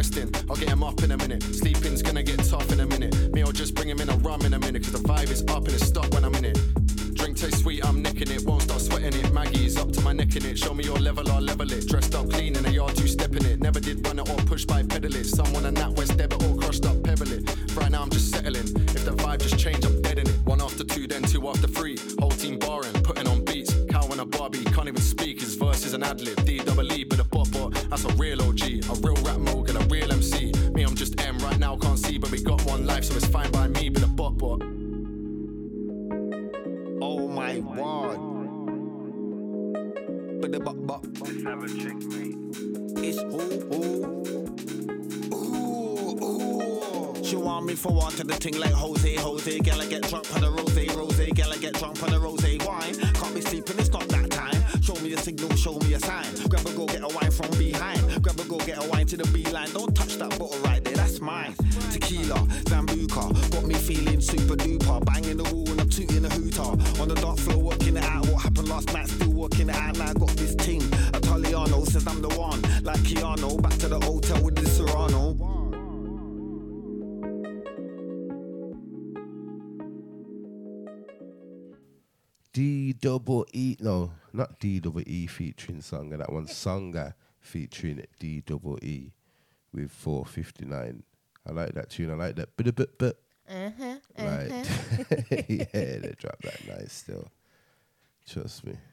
resting. I'll get him up in a minute. Sleeping's gonna get tough in a minute. Me, I'll just bring him in a rum in a minute. Cause the vibe is up and it's stuck when I'm in it. Drink tastes sweet, I'm nicking it. Won't start sweating it. Maggie's up to my neck in it. Show me your level, I'll level it. Dressed up clean in a yard, two-step in it. Never did run it or push by pedal it. Someone a Nat West debit or crushed up pebble it. Right now I'm just settling. If the vibe just change, I'm dead in it. 1 after 2, then 2 after 3. Whole team barring, putting on beats. Cow and a Barbie, can't even speak. His verse is an ad-lib. D-double-E, but a bot. That's a real OG. A real rap mogul, a real MC. Me, I'm just M. Right now can't see, but we got one life, so it's fine by me. But a bot. Oh my word. But the bot. Have a chick, mate. It's She want me for water the thing like Jose. Girl, I get drunk on the rose. Girl, I get drunk on the rose wine. Can't be sleeping, it's not that time. Show me a signal, show me a sign. Grab a go, get a wine from behind. Grab a go, get a wine to the beeline. Don't touch that bottle right there, that's mine. Tequila, Zambuca, got me feeling super duper. Banging the wall and I'm tooting a hooter. On the dark floor, working it out. What happened last night, still working it out. Now I got this ting. Italiano says I'm the one. Like Keanu, back to the hotel with the Serrano. D-double-E, no, not D-double-E featuring Songa. That one's Songa featuring D-double-E with 459. I like that tune. I like that. Right. Yeah, they dropped that nice still. Trust me.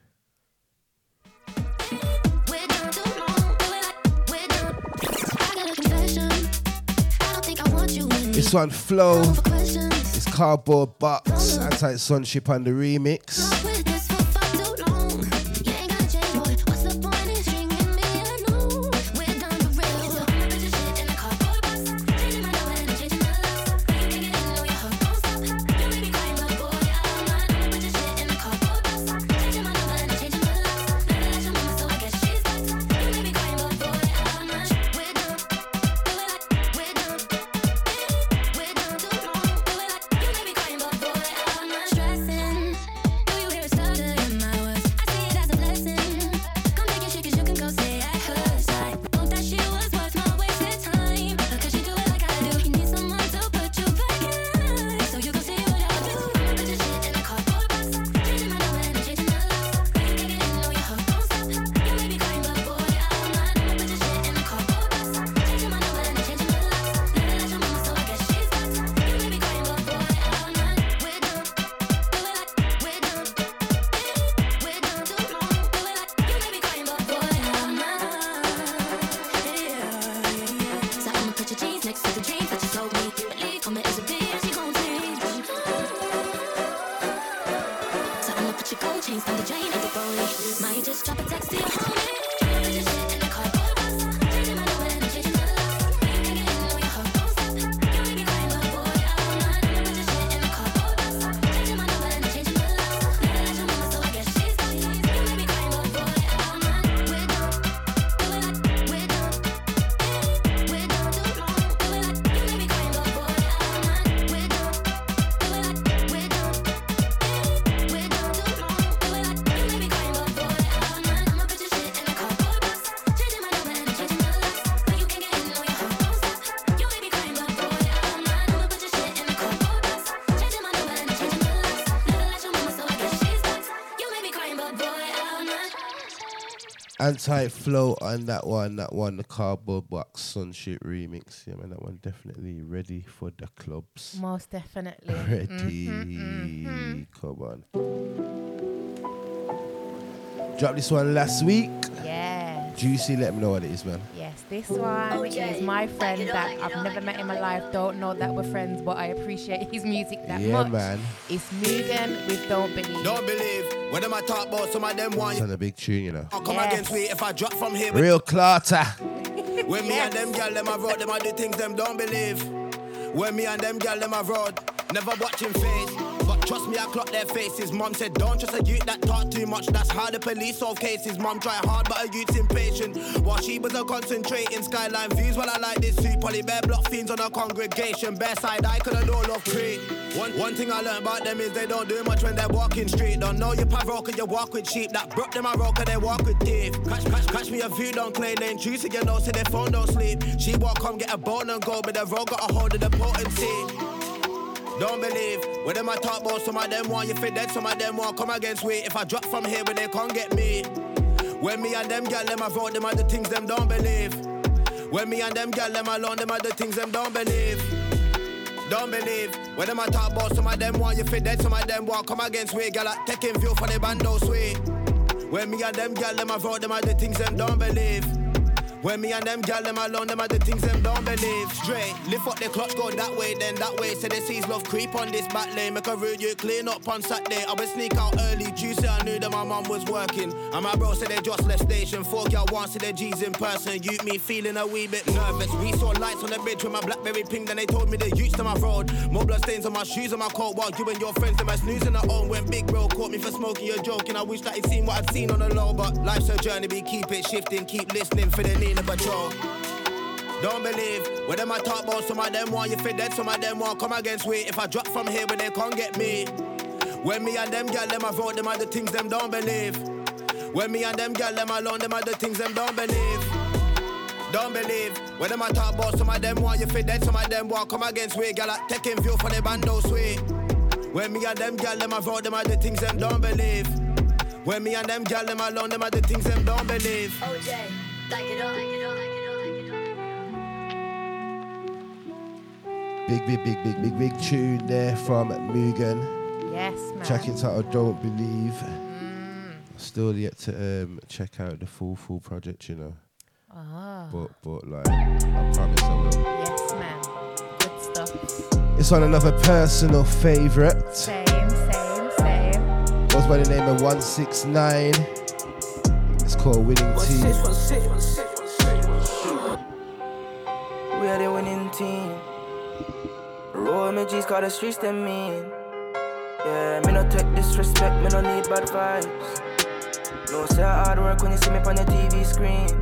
This one, Flow. It's Cardboard Box, Anti-Sunship on the remix. Anti-Flow on that one, the Cardboard Box Sunship remix. Yeah, man, that one definitely ready for the clubs. Most definitely. Ready. Come on. Dropped this one last week. Yes. Juicy, let me know what it is, man. Yes, this one is my friend that I've never met in my life. Don't know that we're friends, but I appreciate his music that much. Yeah, man. It's Mugen with Don't Believe. Don't believe. When them I talk about some of them one. It's on a big tune, you know. I'll come against me if I drop from here. Real Clarter. When me and them gal them have road, them are the things them don't believe. When me and them gal them have road, never watching face, but Trust me, I clock their faces. Mum said, don't trust a youth that talk too much. That's how the police solve cases. Mum try hard, but a youth's impatient. While she was a concentrating skyline views. While I like this suit, poly bear block fiends on a congregation. Bare side, I could have all of Crete. One thing I learned about them is they don't do much when they're walking street. Don't know you pavro cause you walk with sheep. That broke them I roll cause they walk with thief. Catch me a view, don't clay lane. True, so you know, so their phone don't sleep. She walk home, get a bone and go, but the road got a hold of the potency. Don't believe, with them I talk about, some of them want you fit dead, some of them want come against we. If I drop from here, but they can't get me. When me and them gal, them I wrote them are the things them don't believe. When me and them gal, them alone, them are the things them don't believe. Don't believe, when them I talk about, some of them want you fit dead, some of them want come against we. Gal, I taking view for the bando sweet. When me and them gal, them I wrote them are the things them don't believe. When me and them gal, them alone, them are the things them don't believe. Straight, lift up the clock, go that way, then that way. Say they sees love creep on this back lane. Make a rude you clean up on Saturday. I would sneak out early, juicy, I knew that my mum was working. And my bro said they just left station. 4 y'all want to their G's in person. You me feeling a wee bit nervous. We saw lights on the bridge with my Blackberry pink. Then they told me the youths to my road. More blood stains on my shoes and my coat. While you and your friends, them as snoozing at home. When big bro caught me for smoking, you're joking. I wish that he'd seen what I'd seen on the low. But life's a journey, we keep it shifting. Keep listening for the need of patrol. Don't believe, when them I talk about, some of them want you fit dead, some of them want come against we. If I drop from here, but they can't get me. When me and them gal, them I wrote them are the things them don't believe. When me and them gal, them alone, them are the things them don't believe. Don't believe, when them I talk about, some of them want you fit dead, some of them want come against we. Gal, I taking view for the bando sweet. When me and them gal, them I wrote them are the things them don't believe. When me and them gal, them alone, them are the things them don't believe. OJ, like it on, like it on, like it on. Big tune there from Mugen. Yes, man. Track entitled Don't Believe. Still yet to check out the full project, you know. But like, I promise I will. Yes, man. Good stuff. It's on another personal favourite. Same. Goes by the name of 169. It's called Winning Team. We are the winning team. Roll me G's, call the streets them mean. Yeah, me no take disrespect, me no need bad vibes. No say hard work when you see me on your TV screen.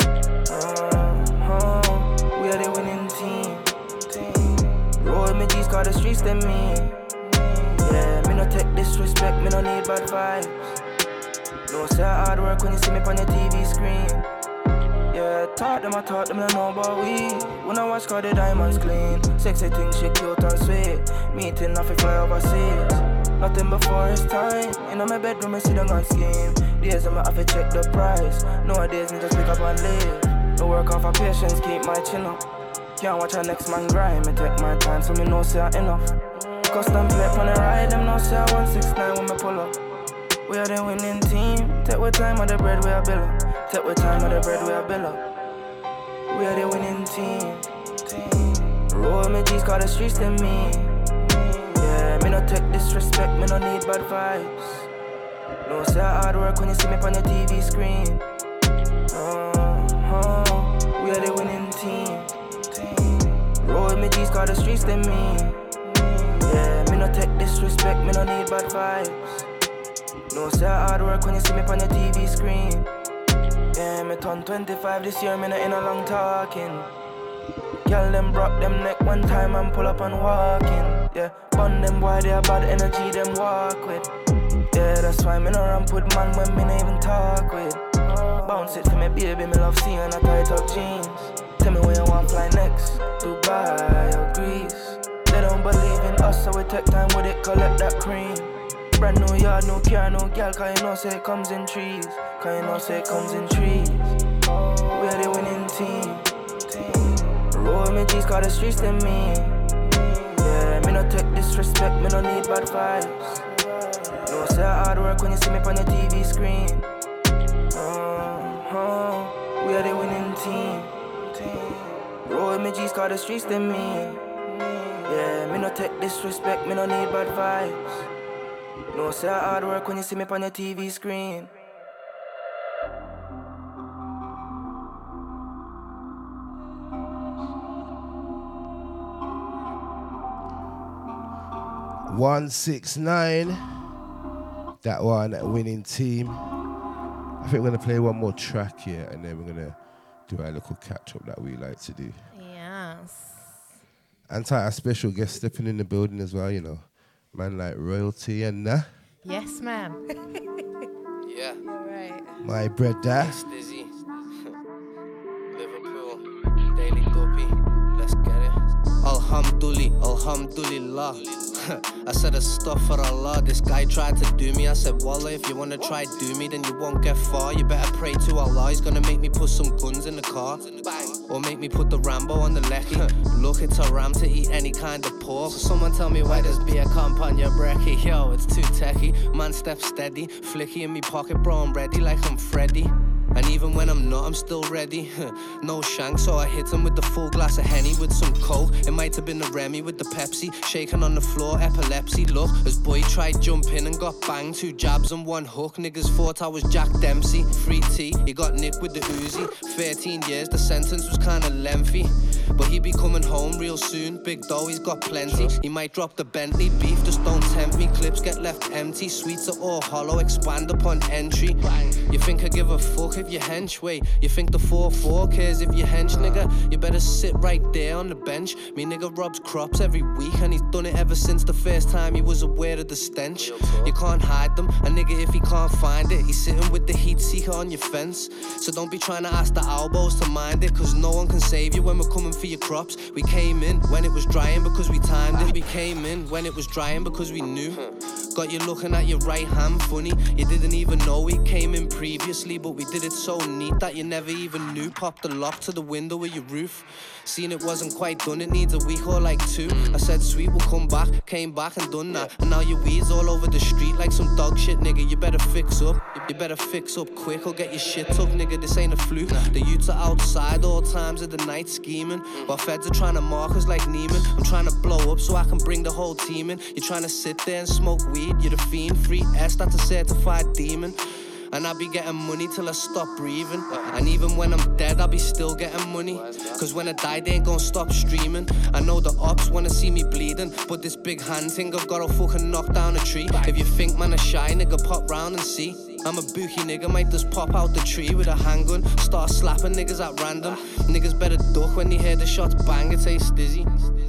We are the winning team. Roll me G's, call the streets them mean. Yeah, me no take disrespect, me no need bad vibes. No say hard work when you see me on your TV screen. Yeah, I taught them, they know about we. When I watch, cause the diamonds clean. Sexy thing, she cute and sweet. Meeting off, fly overseas. Nothing before it's time. In my bedroom, I sit down on scheme. Days I'm have to check the price. Nowadays, me just pick up and leave. No work off of patience, keep my chin up. Can't watch a next man grind. Me take my time, so me know say I enough. Custom plate on the ride, them know say I 169 when me pull up. We are the winning team. Take with time of the bread we are build up. Take with time of the bread we are build up. We are the winning team. Roll me G's, call the streets them mean. Yeah, me no take disrespect, me no need bad vibes. No say hard work when you see me on your TV screen. We are the winning team. Roll me G's, call the streets them mean. Yeah, me no take disrespect, me no need bad vibes. No say hard work when you see me on your TV screen. Yeah, me turn 25 this year, me not in a long talking. Girl, them broke them neck one time and pull up and walking. Yeah, bun them boy, they have bad energy, them walk with. Yeah, that's why me no ramp with man when me not even talk with. Bounce it for me, baby, me love seeing a tight up jeans. Tell me where you want fly next, Dubai or Greece. They don't believe in us, so we take time with it, collect that cream. Brand new yard, no car, no girl, cause you know say it comes in trees. Cause you know say it comes in trees. We are the winning team. Roll me G's, call the streets them mean. Yeah, me no take disrespect, me no need bad vibes. No say hard work when you see me on your TV screen. We are the winning team. Roll me G's, call the streets them mean. Yeah, me no take disrespect, me no need bad vibes. No say hard work when you see me on your TV screen. 169. That one, winning team. I think we're going to play one more track here and then we're going to do our little catch up that we like to do. Yes. Anti, our special guest stepping in the building as well, you know. Man like royalty and Yes, ma'am. Yeah. You're right. my brother. Stizzy. Liverpool. Daily Duppy. Let's get it. Alhamdulillah. I said astaghfirullah. This guy tried to do me. I said, Wallah, if you wanna try do me, then you won't get far. You better pray to Allah. He's gonna make me put some guns in the car. Or make me put the Rambo on the lecky. Look, it's haram to eat any kind of pork. Someone tell me why there's beer comp on your brekkie. Yo, it's too techie. Man, step steady. Flicky in me pocket, bro, I'm ready like I'm Freddy. And even when I'm not, I'm still ready. No shank, so I hit him with the full glass of Henny with some coke. It might have been the Remy with the Pepsi. Shaking on the floor, epilepsy. Look, as boy tried jumping and got banged. 2 jabs and 1 hook. Niggas thought I was Jack Dempsey. Free T, he got nicked with the Uzi. 13 years, the sentence was kinda lengthy. But he be coming home real soon. Big dough, he's got plenty. He might drop the Bentley. Beef just don't tempt me. Clips get left empty. Sweets are all hollow, expand upon entry. You think I give a fuck if you hench? Wait, you think the 4-4 cares if you hench, nigga? You better sit right there on the bench. Me nigga robs crops every week, and he's done it ever since the first time he was aware of the stench. You can't hide them. A nigga, if he can't find it, he's sitting with the heat seeker on your fence. So don't be trying to ask the elbows to mind it, cause no one can save you when we're coming for your crops. We came in when it was drying because we timed it. We came in when it was drying because we knew. Got you looking at your right hand funny. You didn't even know we came in previously, but we did it so neat that you never even knew. Popped the lock to the window of your roof. Seen it wasn't quite done, it needs a week or like 2. I said sweet, we'll come back. Came back and done that. And now your weeds all over the street like some dog shit, nigga. You better fix up. You better fix up quick or get your shit took, nigga. This ain't a fluke. The youths are outside all times of the night scheming, while feds are trying to mark us like Neiman. I'm trying to blow up so I can bring the whole team in. You're trying to sit there and smoke weed. You're the fiend. Free S, that's a certified demon. And I'll be getting money till I stop breathing. And even when I'm dead, I'll be still getting money. Cause when I die, they ain't gonna stop streaming. I know the ops wanna see me bleeding, but this big hand thing, I've gotta fucking knock down a tree. If you think man a shy, nigga, pop round and see. I'm a bookie nigga, might just pop out the tree with a handgun. Start slapping niggas at random. Niggas better duck when they hear the shots bang, it tastes dizzy.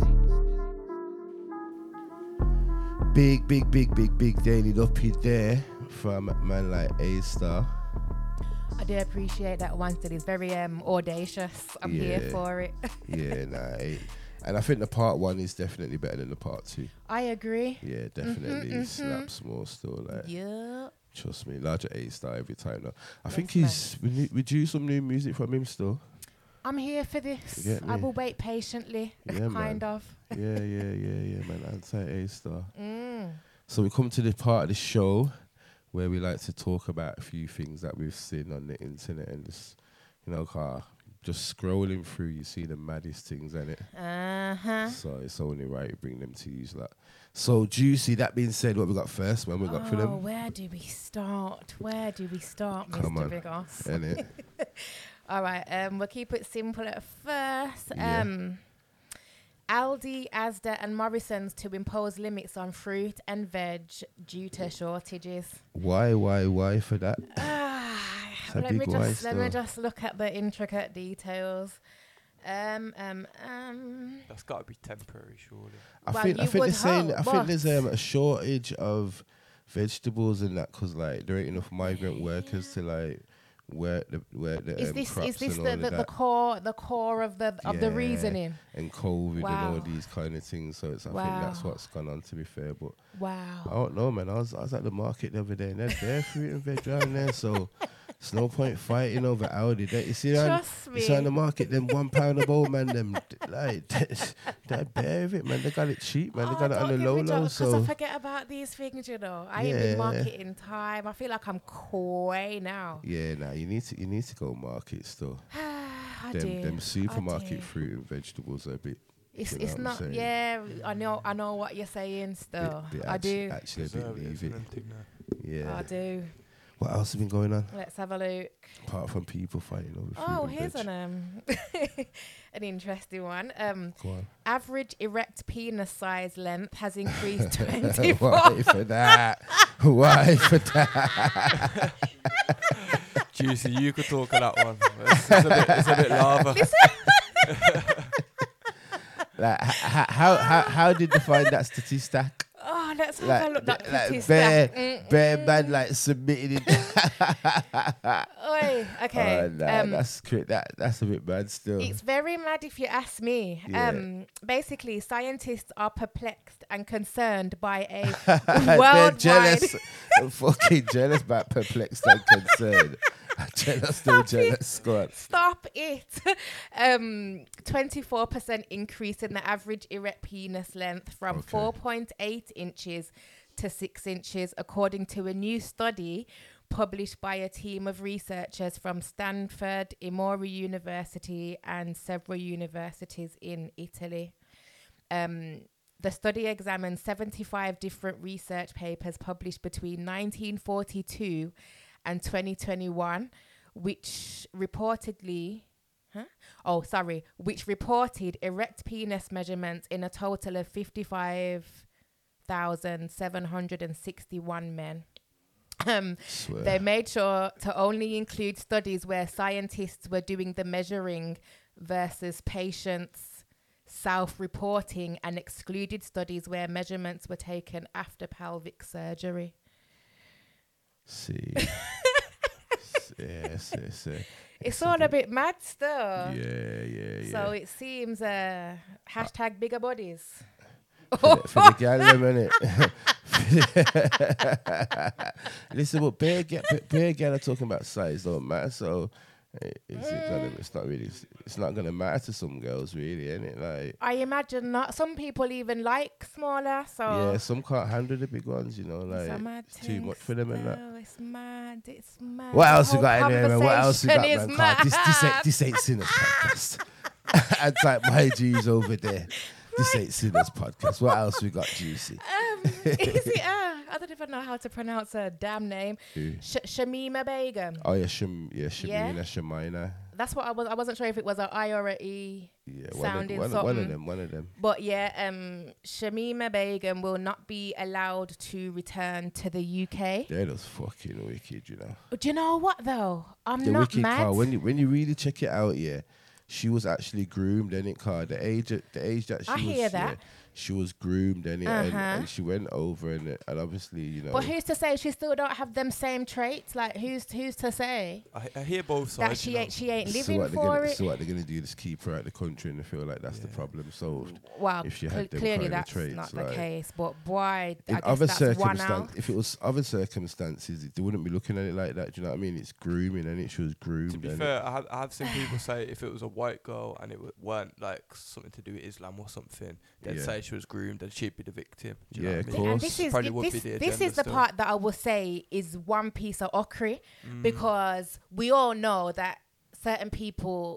Big Daily Duppy there from man like A-Star. I do appreciate that one still. It's very audacious. I'm here for it. Yeah, nah. And I think the part 1 is definitely better than the part 2. I agree. Yeah, definitely. Slaps more still. Like, yeah. Trust me, larger A-Star every time now. I think we do some new music from him still. I'm here for this. I will wait patiently. Yeah, kind man. of. Yeah, man. Anti-A-Star. So we come to the part of the show where we like to talk about a few things that we've seen on the internet and just, you know, just scrolling through, you see the maddest things in it. So it's only right to bring them to you. Like. So Juicy, that being said, what we got first, when we got for them? Where do we start, Come Mr. on. Bigos? Innit? All right, we'll keep it simple at first. Yeah. Aldi, Asda and Morrison's to impose limits on fruit and veg due to shortages. Why for that? Let me just look at the intricate details. That's got to be temporary, surely. I think there's a shortage of vegetables and that because like there ain't enough migrant workers to like where the is this crops the core of the reasoning and COVID and all these kind of things. So it's I think that's what's gone on, to be fair. But I don't know, man. I was at the market the other day and there's bare fruit and veg around there, so it's no point fighting over Aldi. You see that? It's on the market, them £1 a bowl, man. Them like they're bare of it, man. They got it cheap, man. They got it on the low. So I forget about these things, you know. I ain't been marketing time. I feel like I'm coy now. Yeah, nah. You need to go market still. Them supermarket fruit and vegetables are a bit. It's not. Yeah, I know what you're saying. Still, I do. Actually, a bit leave it. Yeah, I do. What else has been going on? Let's have a look. Apart from people fighting over food. Oh, here's an an interesting one. Go on. Average erect penis size length has increased 24. Why for that? Why for that? Juicy, you could talk on that one. It's a bit lava. Like, how did you find that statistic? Oh, let's have a look at Like statistic. bare man like submitting it. Oi, okay. Oh, nah, that's a bit bad still. It's very mad if you ask me. Yeah. Basically, scientists are perplexed and concerned by a They're worldwide... jealous. I'm fucking jealous about perplexed and concerned. Jealous, still jealous. Go on. Stop it. 24% increase in the average erect penis length from 4.8 inches to 6 inches, according to a new study published by a team of researchers from Stanford, Emory University, and several universities in Italy. The study examined 75 different research papers published between 1942 and 2021, which reported erect penis measurements in a total of 55,761 men. They made sure to only include studies where scientists were doing the measuring versus patients self-reporting, and excluded studies where measurements were taken after pelvic surgery. See. Yes. It's all a bit mad still. Yeah. So it seems hashtag bigger bodies. For the gal, innit? Listen, but bare gal are talking about size don't matter. So it's not gonna matter to some girls, really, innit? Like, I imagine not. Some people even like smaller. So yeah, some can't handle the big ones, you know. Like, it's too much for them and that. It's mad. What The else we whole got in there, man? What else we got, conversation man? is Can't- mad. This ain't Sinners podcast. And type my G's over there. This ain't Sinners podcast. What else we got, Juicy? Is it? I don't even know how to pronounce her damn name. Who? Shamima Begum. Oh yeah, Shamina. That's what I wasn't sure if it was an I or an E sounding something. One of them. But yeah, Shamima Begum will not be allowed to return to the UK. They're just fucking wicked, you know. Do you know what though? I'm The not wicked mad. car. When you really check it out, yeah, she was actually groomed, and it car the age that she I was. hear that. Yeah, she was groomed, and she went over, and obviously, you know. But who's to say she still don't have them same traits? Like who's to say I hear both sides. that she ain't So living what for it? So what they're gonna do is keep her out the country, and they feel like that's the problem solved. Well, if she had them clearly kind of that's traits, not like, the case. But boy, in I guess other that's one out. circumstances, if it was other circumstances, they wouldn't be looking at it like that. Do you know what I mean? It's grooming, and she was groomed. To be fair, I have seen people say if it was a white girl and it weren't like something to do with Islam or something, they'd say she was groomed and she'd be the victim. Do you know what I mean? of course. And this is Probably would be the this is agenda the still. part that I will say is one piece of ockery, because we all know that certain people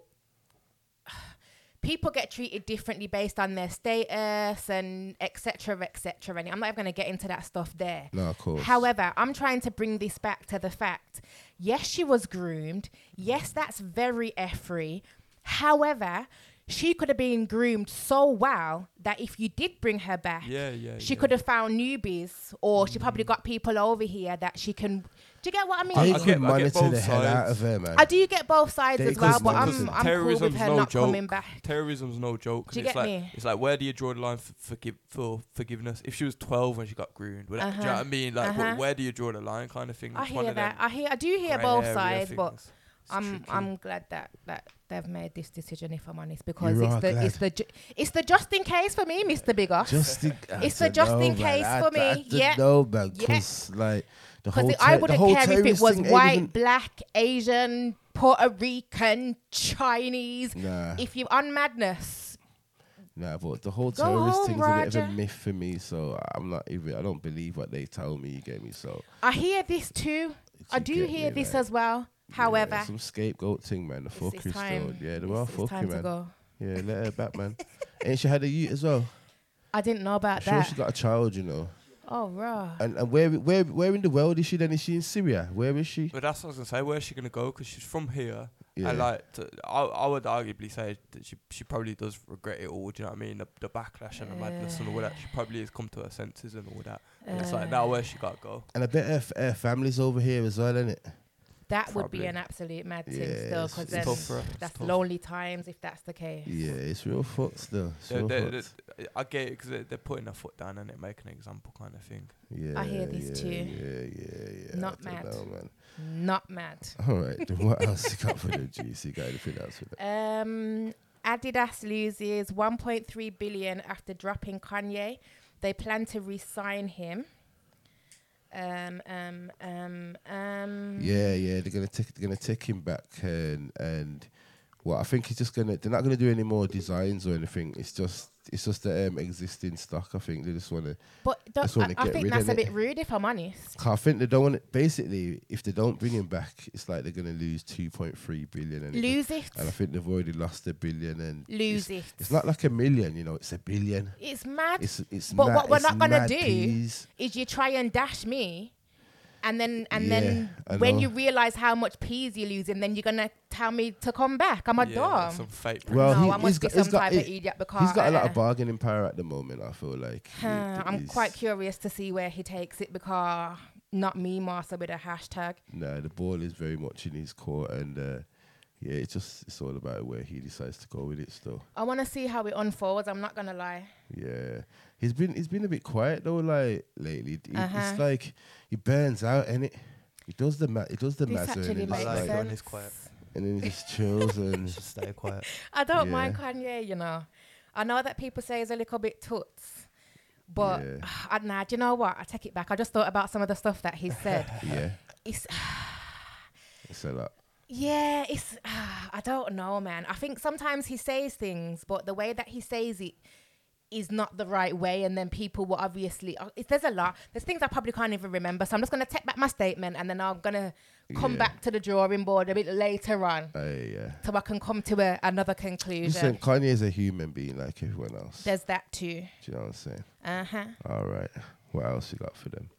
get treated differently based on their status and etc. And I'm not even going to get into that stuff there. No, of course. However, I'm trying to bring this back to the fact, yes, she was groomed. Yes, that's very effery. However, she could have been groomed so well that if you did bring her back, she could have found newbies, or she probably got people over here that she can. Do you get what I mean? They could monitor the hell out of her, man. I do get both sides They as well, could but I'm monitor. cool with Terrorism's her no not joke. coming back. Terrorism's no joke. Do you It's get like, me? It's like, where do you draw the line for forgiveness? If she was 12 when she got groomed, do you know what I mean? Like, where do you draw the line, kind of thing? I It's one hear of them that. I do hear grey both area sides, but things. It's I'm tricky. glad that they've made this decision, if I'm honest, because You it's are glad. it's the just in case for me, Mr. Bigger. It's the just in case for me. Yeah. No, man. Yeah. Because like the Because whole I wouldn't care if it terrorist was thing ain't white, even- black, Asian, Puerto Rican, Chinese. Nah. If you're on madness, Nah, but the whole Go terrorist home, thing's a bit of Roger. a myth for me. So I don't believe what they tell me. You get me? So I hear this too. I You do get hear me, this like, as well. However, yeah, some scapegoat thing, man. The it's fuckery time. still. Yeah, they are It's time fucking, to man. go. Yeah, let her back, man. Ain't she had a youth as well? I didn't know about I'm sure that. she got a child, you know. Oh, raw. And where in the world is she then? Is she in Syria? Where is she? But that's what I was gonna say. Where's she gonna go? Because she's from here, Yeah. And like, I would arguably say that she probably does regret it all. Do you know what I mean? The backlash and the madness and all that. She probably has come to her senses and all that. And it's like, now where she got to go? And I bet her family's over here as well, isn't it? That would Probably. be an absolute mad thing Yeah, still, it's because then tough for her. that's It's tough. lonely times if that's the case. Yeah, it's real fucked still. It's real fucked. I get it because they're putting their foot down and it making an example kind of thing. Yeah, I hear this too. Yeah. Not I don't mad. know, man. Not mad. All right, then what else you got for the juicy? Got anything else for that? Adidas loses 1.3 billion after dropping Kanye. They plan to re-sign him. Yeah, they're gonna take him back and well, I think he's just they're not gonna do any more designs or anything. It's just the existing stock. I think they just wanna. But just wanna I get think rid that's of a it. bit rude, if I'm honest. I think they don't want it. Basically, if they don't bring him back, it's like they're gonna lose 2.3 billion. And Lose it. And I think they've already lost $1 billion. And Lose it. It's not like $1 million, it's $1 billion. It's mad. It's But mad, what we're it's not gonna mad do peas. is you try and dash me, and then I when know. you realise how much peas you're losing, then you're gonna tell me to come back. I'm a dumb. Some fake. Well, no, he- I he's must be got- he's some got- type of idiot because He's got a lot of bargaining power at the moment, I feel like. I'm He's- quite curious to see where he takes it because not me, Master, with a hashtag. No, the ball is very much in his court, and yeah, it's all about where he decides to go with it still. I want to see how it unfolds. I'm not gonna lie. Yeah, he's been a bit quiet though, like lately. Uh-huh. It's like he burns out, and he does the This mazza, actually and, makes like it when sense. he's quiet. and then he just chills and Just stay quiet. I don't Yeah. mind Kanye, I know that people say he's a little bit toots, but Yeah. nah, do you know what? I take it back. I just thought about some of the stuff that he said. yeah, It's it's a lot. yeah, it's I don't know, man. I think sometimes he says things, but the way that he says it is not the right way, and then people will obviously there's a lot. There's things I probably can't even remember, so I'm just gonna take back my statement, and then I'm gonna come Yeah. back to the drawing board a bit later on, Yeah. so I can come to another Listen, conclusion. Kanye is a human being like everyone else. There's that too. Do you know what I'm saying? Uh-huh. All right. What else you got for them?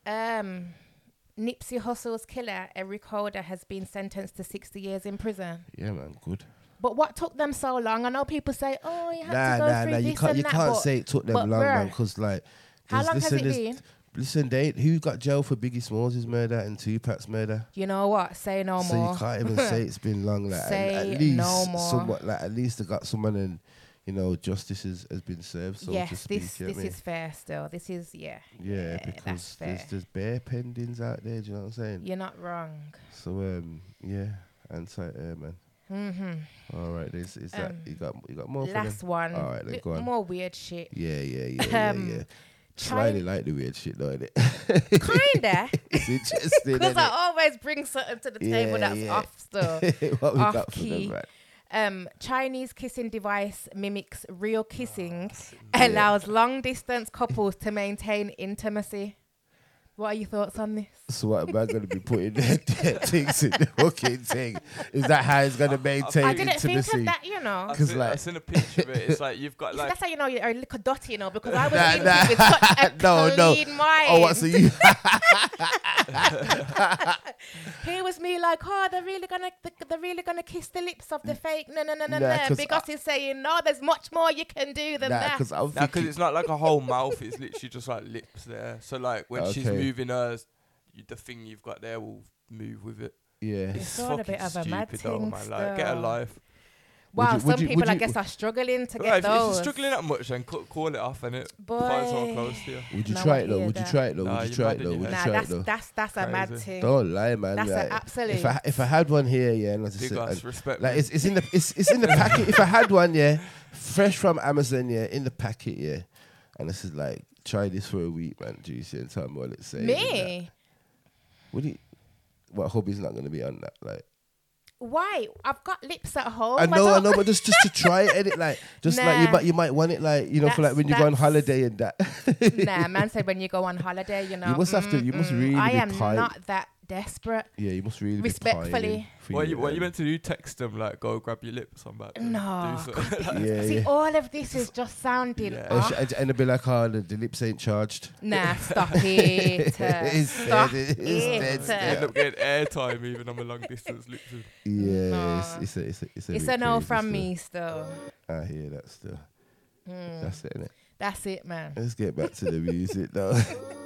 Nipsey Hussle's killer, Eric Holder, has been sentenced to 60 years in prison. Yeah, man, good. But what took them so long? I know people say, "Oh, you had to go through You this can't and you that." can't but say it took them but long, man, bruh, because like. how long has it there's- been? Listen, who got jailed for Biggie Smalls' murder and Tupac's murder? You know what? Say no So more. you can't even say it's been long. Like Say at least no more. somewhat, like at least they got someone, and justice has been served. So to Yes, speak, this you know what I mean? is fair. Still, this is Yeah, that's because fair. there's bare pendings out there. Do you know what I'm saying? You're not wrong. So yeah, anti-air man. All right, is that you got more? Last for them? one. All right, then go on. More weird shit. Yeah. Slightly like the weird shit, though, innit? Kinda. It's interesting. Because I innit? always bring something to the table Yeah, that's yeah. off still. What we off got for key. them, man? Chinese kissing device mimics real kissing, allows long distance couples to maintain intimacy. What are your thoughts on this? So what am I going to be putting their things in the fucking thing? Is that how it's going to maintain I didn't intimacy? think of that, you know. I seen a picture of it. It's like you've got like That's how you know you're a little dotty, because I was Nah, thinking nah. with such a No. clean mind. Oh, what? So you? Here was me like, oh, they're really gonna kiss the lips of the fake. No. Nah, 'cause Because he's saying, no, there's much more you can do than that. because I'm because thinking. it's not like a whole mouth. It's literally just like lips there. So like when she's Okay. moving hers, the thing you've got there will move with it. Yeah. It's all a bit of a mad though, thing man. Like, get a still. life. Wow, would some you- people, would I you- guess, are struggling to Right, get if you're those. struggling that much, then call it off, innit? Boy. Find someone close to you. Would you No, try I it though? hear Would you that. try it though? Nah, Would you you're try mad it in though? your Would you Nah, try it though? that's a mad Crazy. thing. Don't lie, man. That's like, an absolute. If I had one here, yeah, and I just Big said, ass respect. like man. it's in the packet. If I had one, yeah, fresh from Amazon, yeah, in the packet, yeah, and this is like try this for a week, man, juicy, and tell me what it says. Me? What hobby's not gonna be on that? Like Why? I've got lips at home. I know, don't- but just to try it, edit like just like Nah. you might want it like for like That's- when you go on that's- holiday and that. Nah, man said when you go on holiday, You must have to. You must really I be am kind. not that desperate. Yeah, you must really Respectfully. What you meant to do? Text them like, go grab your lips. I'm about to No. do something. See, all of this is just sounding off. And it'll be like, oh, the lips ain't charged. Nah, stop it. Stop it. End up getting airtime even on a long distance lip sync. Yeah, No. it's a no crazy from still. me still. I hear that still. That's it, innit? That's it, man. Let's get back to the music though.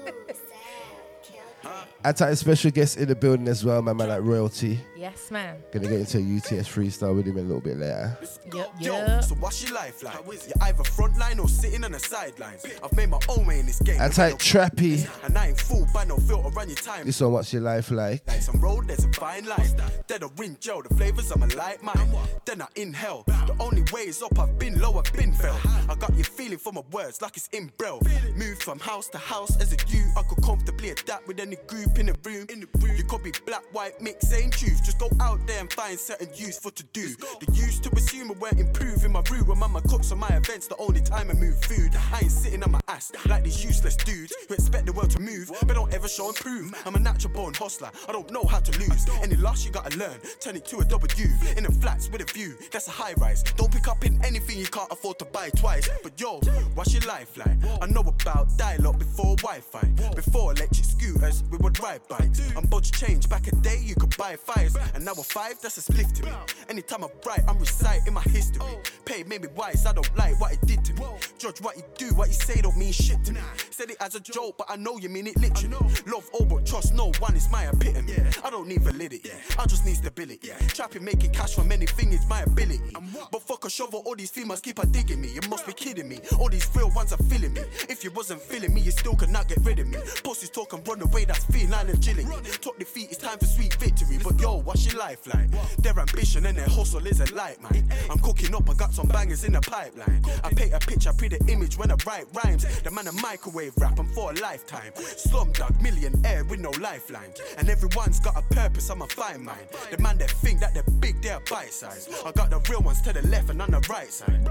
Anti special guest in the building as well, my man like Royalty. Yes, man. Gonna get into a UTS freestyle with him a little bit later. Yo, so what's your life like? You're either frontline or sitting on the sidelines. I've made my own way in this game. Anti Trappy. And I ain't fooled by no filter on your time. This one, what's your life like? Like some road, there's a fine line. Then a ring gel, the flavors I'm a light mine. Then I inhale. The only way is up, I've been low, I've been fell. I got you feeling for my words like it's in braille. Moved from house to house as a youth. I could comfortably adapt with any group in the room. You could be black, white, mix, same truth. Just go out there and find certain useful to do. The used to assume I weren't improving my route. When mama cooks on my events, the only time I move food. I ain't sitting on my ass like these useless dudes who expect the world to move, but don't ever show and prove. I'm a natural born hustler, I don't know how to lose. Any loss you gotta learn, turn it to a W. In the flats with a view, that's a high rise. Don't pick up in anything you can't afford to buy twice. But yo, what's your life like? I know about dial-up before Wi-Fi. Before electric scooters, we would ride bikes. I'm budget change, back a day you could buy fires. And now a 5, that's a spliff to me. Anytime I write, I'm reciting my history. Pay made me wise, I don't like what it did to me. Judge what you do, what you say don't mean shit to me. Said it as a joke, but I know you mean it literally. Love all but trust no one is my epitome. I don't need validity, I just need stability. Trapping, making cash from anything is my ability. But fuck a shovel, all these females keep on digging me. You must be kidding me, all these real ones are feeling me. If you wasn't feeling me, you still could not get rid of me. Pussies talk and run away, that's feline agility. Talk defeat, it's time for sweet victory. But yo, what's your life like? Their ambition and their hustle isn't like mine. I'm cooking up, I got some bangers in the pipeline. I paint a picture, I print the image when I write rhymes. The man a microwave rap, I'm for a lifetime. Slumdog, millionaire with no lifelines. And everyone's got a purpose, I'm a fine mind. The man that think that they're big, they're bite size. I got the real ones to the left and on the right side.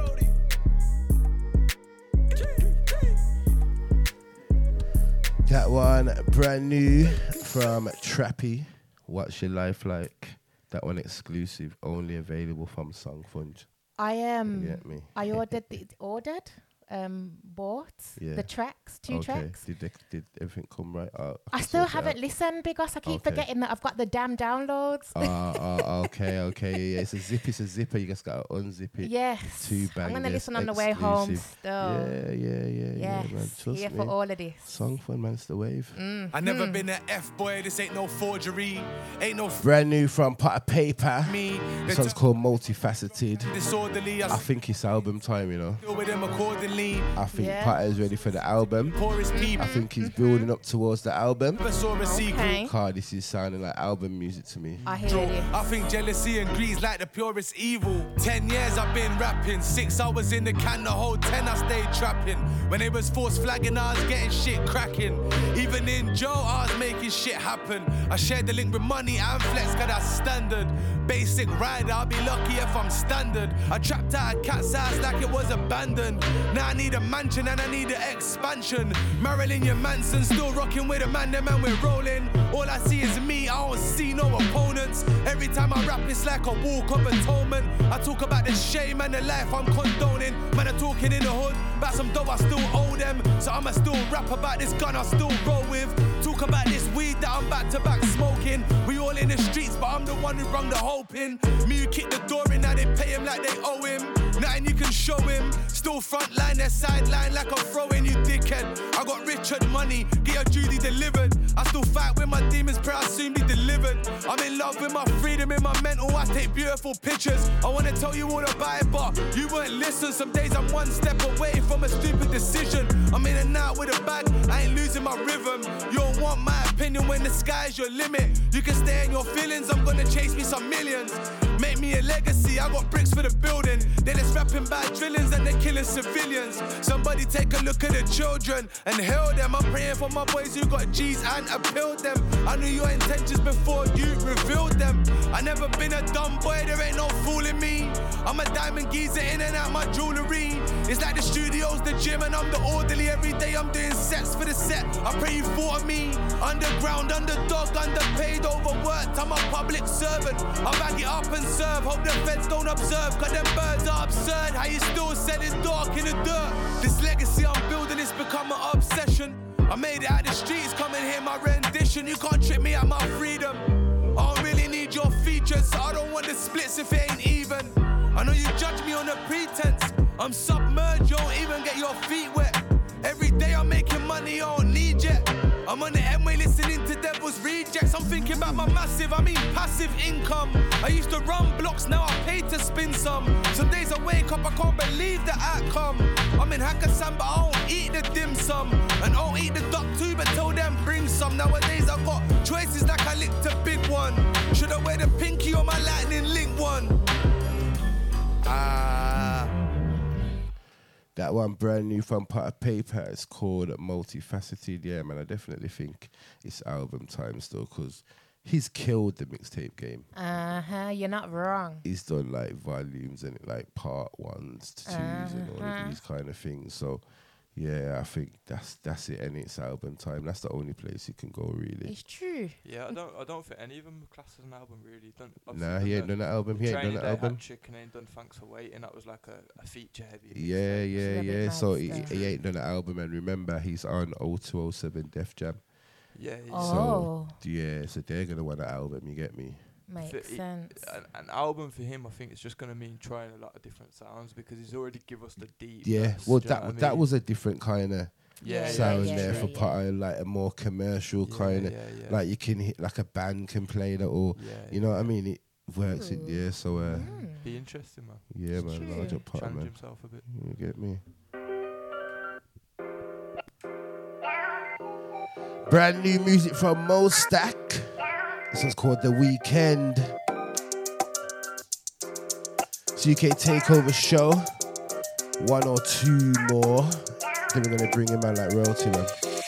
That one, brand new from Trappy. What's your life like? That one exclusive, only available from Song Fund. I You get me? I bought the tracks, two tracks. Did everything come right? I still haven't listened because I keep forgetting that I've got the damn downloads. Okay, yeah. It's a zipper. You just gotta unzip it. Yes. 2 bangers. I'm gonna listen on the way home exclusive. still. Yeah, man. Trust Here me. for all of this. Song Fun, man, it's the wave. I never been an F-boy, this ain't no forgery. Ain't no Brand new from Pot of Paper. me. This one's called Multifaceted. Disorderly, I think it's album time, you know. deal with them accordingly. I think Potter is ready for the album. Poorest people. I think he's building up towards the album. Never saw a sequel. Car, this is sounding like album music to me. I hear it. I think jealousy and greed's like the purest evil. 10 years I've been rapping, 6 hours in the can, the whole 10 I stayed trapping. When they was force flagging, I was getting shit cracking. Even in jail, I was making shit happen. I shared the link with money and flex, cause that's standard. Basic rider, I'll be lucky if I'm standard. I trapped out a cat's ass like it was abandoned. Now I need a mansion and I need an expansion. Marilyn, your Manson, still rocking with a man, the man we're rolling. All I see is me, I don't see no opponents. Every time I rap, it's like a walk of atonement. I talk about the shame and the life I'm condoning. Man, I'm talking in the hood, about some dough I still owe them. So I'ma still rap about this gun I still roll with. Talk about this weed that I'm back to back smoking. We all in the streets, but I'm the one who rung the whole pin. Me who kicked the door in, now they pay him like they owe him. Nothing you can show him. Still front line, their sideline like I'm throwing you dickhead. I got Richard money, get your duty delivered. I still fight with my demons, pray I soon be delivered. I'm in love with my freedom, in my mental, I take beautiful pictures. I wanna tell you all about it, but you won't listen. Some days I'm one step away from a stupid decision. I'm in and out with a bag, I ain't losing my rhythm. You don't want my opinion when the sky's your limit. You can stay in your feelings, I'm gonna chase me some millions. Make me a legacy, I got bricks for the building. They just rapping bad drillings and they're killing civilians. Somebody take a look at the children and hail them. I'm praying for my boys who got G's and appealed them. I knew your intentions before you revealed them. I never been a dumb boy, there ain't no fooling me. I'm a diamond geezer in and out my jewelry. It's like the studio's the gym and I'm the orderly. Every day I'm doing sets for the set. I pray you thought of me. Underground, underdog, underpaid, overworked. I'm a public servant. I bag it up and serve. Hope the feds don't observe, cause them birds are absurd. How you still said it's dark in the dirt. This legacy I'm building, it's become an obsession. I made it out the streets, come and hear my rendition. You can't trick me at my freedom. I don't really need your features, so I don't want the splits if it ain't even. I know you judge me on a pretense. I'm submerged, you don't even get your feet wet. Every day I'm making money, I don't need yet. I'm on the M-way listening to Devil's Rejects. I'm thinking about my passive income. I used to run blocks, now I pay to spin some. Some days I wake up, I can't believe the outcome. I'm in Hakkasan, but I don't eat the dim sum. And I don't eat the duck too, but tell them bring some. Nowadays I've got choices like I licked a big one. Should I wear the pinky or my lightning link one? That one brand new from Part of Paper. It's called Multifaceted. Yeah, man, I definitely think it's album time still because he's killed the mixtape game. You're not wrong. He's done like volumes and like part 1s to 2s and all of these kind of things. So yeah, I think that's it, and it's album time. That's the only place you can go, really. It's true. Yeah, I don't think any of them class as an album, really. Nah, he ain't done an album. He ain't done an album. Chicken ain't done Thanks for Waiting. That was like a feature heavy. Yeah. So he ain't done an album, and remember, he's on 0207 Def Jam. Yeah. Oh. So they're gonna want an album. You get me? Makes sense. An album for him, I think, it's just going to mean trying a lot of different sounds because he's already give us the deep. Yeah, well, that was a different kind of sound there for part of like a more commercial kind of like you can hit like a band can play that or you know what I mean. It works. So be interesting, man. Yeah, it's man. Larger part, challenge man. himself a bit. You get me? Brand new music from Mo Stack. This one's called The Weekend. It's UK Takeover Show. 1 or 2 more. Then we're gonna bring him out like royalty, man.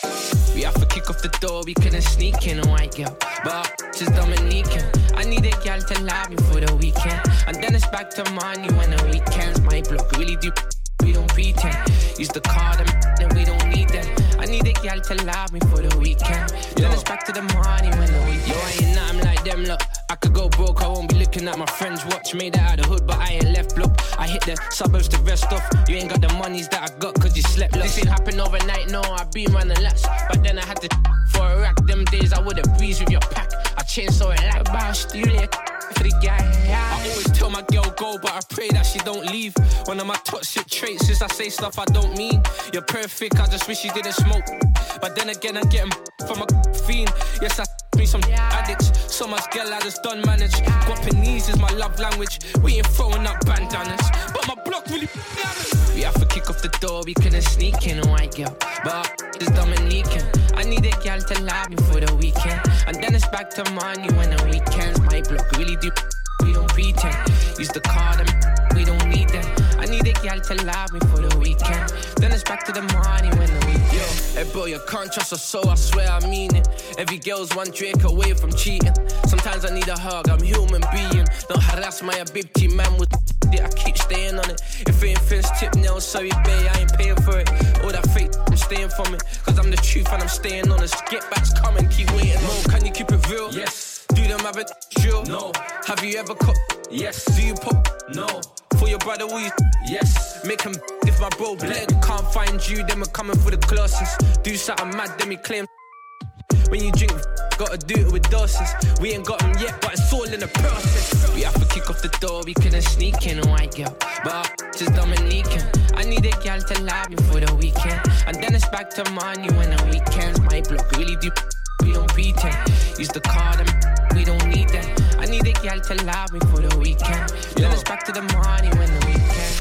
We have to kick off the door, we couldn't sneak in a white girl. But she's Dominican. I need a girl to love me for the weekend. And then it's back to money when the weekends. My block really do, we don't pretend. Use the card and we don't need them. I need a girl to love me for the weekend. Then it's back to the money when the weekend. Yo, I ain't nothing like them, look. I could go broke, I won't be looking at my friends' watch. Made it out of the hood, but I ain't left block. I hit the suburbs to rest off. You ain't got the monies that I got, cause you slept lost. This ain't happen overnight, no, I been running laps. But then I had to for a rack. Them days I would've breezed with your pack. I changed so it like about studio for the guy. I always tell my girl go, but I pray that she don't leave. One of my toxic traits is I say stuff I don't mean. You're perfect, I just wish you didn't smoke. But then again, I'm getting from a fiend. Yes, I me some addicts. So much girl I just done manage. Guapanese is my love language. We ain't throwing up bandanas, but my block really. We have to kick off the door, we couldn't sneak in a white girl. But it's Dominican. I need a girl to love me for the weekend. And then it's back to money when the weekends. My block really do, we don't pretend. Use the card and we don't need them. I need a girl to love me for the weekend. Then it's back to the money when the weekend. Hey bro, you can't trust her, so I swear I mean it. Every girl's one drink away from cheating. Sometimes I need a hug, I'm human being. Don't harass my ability, man with I keep staying on it. If it ain't Fins tip nails, sorry babe, I ain't paying for it. All that fake, I'm staying from it. Cause I'm the truth and I'm staying honest. Get back's coming, keep waiting. Mo, can you keep it real? Yes. Do them have a drill? No. Have you ever caught? Yes. Do you pop? No. For your brother, will you? Yes. Make him if my bro bled. Can't find you, then we're coming for the classes. Do something mad, then we claim. When you drink, gotta do it with doses. We ain't got them yet, but it's all in the process. We have to kick off the door, we couldn't sneak in a white girl. But she's Dominican. I need a girl to love me for the weekend. And then it's back to money when the weekends. My block really do, we don't pretend. Use the card and we don't need them. I need a girl to love me for the weekend. Then it's back to the money when the weekend.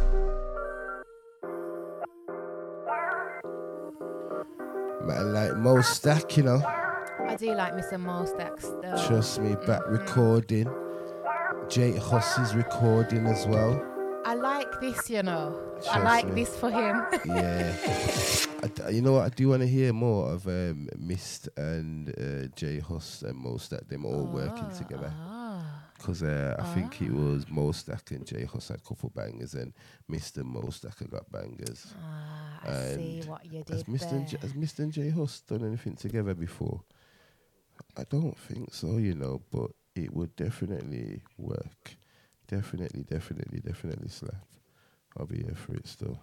Man, like Mo Stack, you know. I do like Mr. Mo Stack still. Trust me, back recording. Jake Huss is recording as well. I like this, you know. Trust I like me. this for him. Yeah. You know what? I do want to hear more of Mist and Jay Huss and Mo Stack. Them all working together. because I think it was Mo Stack and J Hus had a couple bangers, and Mr. Mo Stack got bangers. I see what you did Has Mr. and J Hus done anything together before? I don't think so, you know, but it would definitely work. Definitely slap. I'll be here for it still.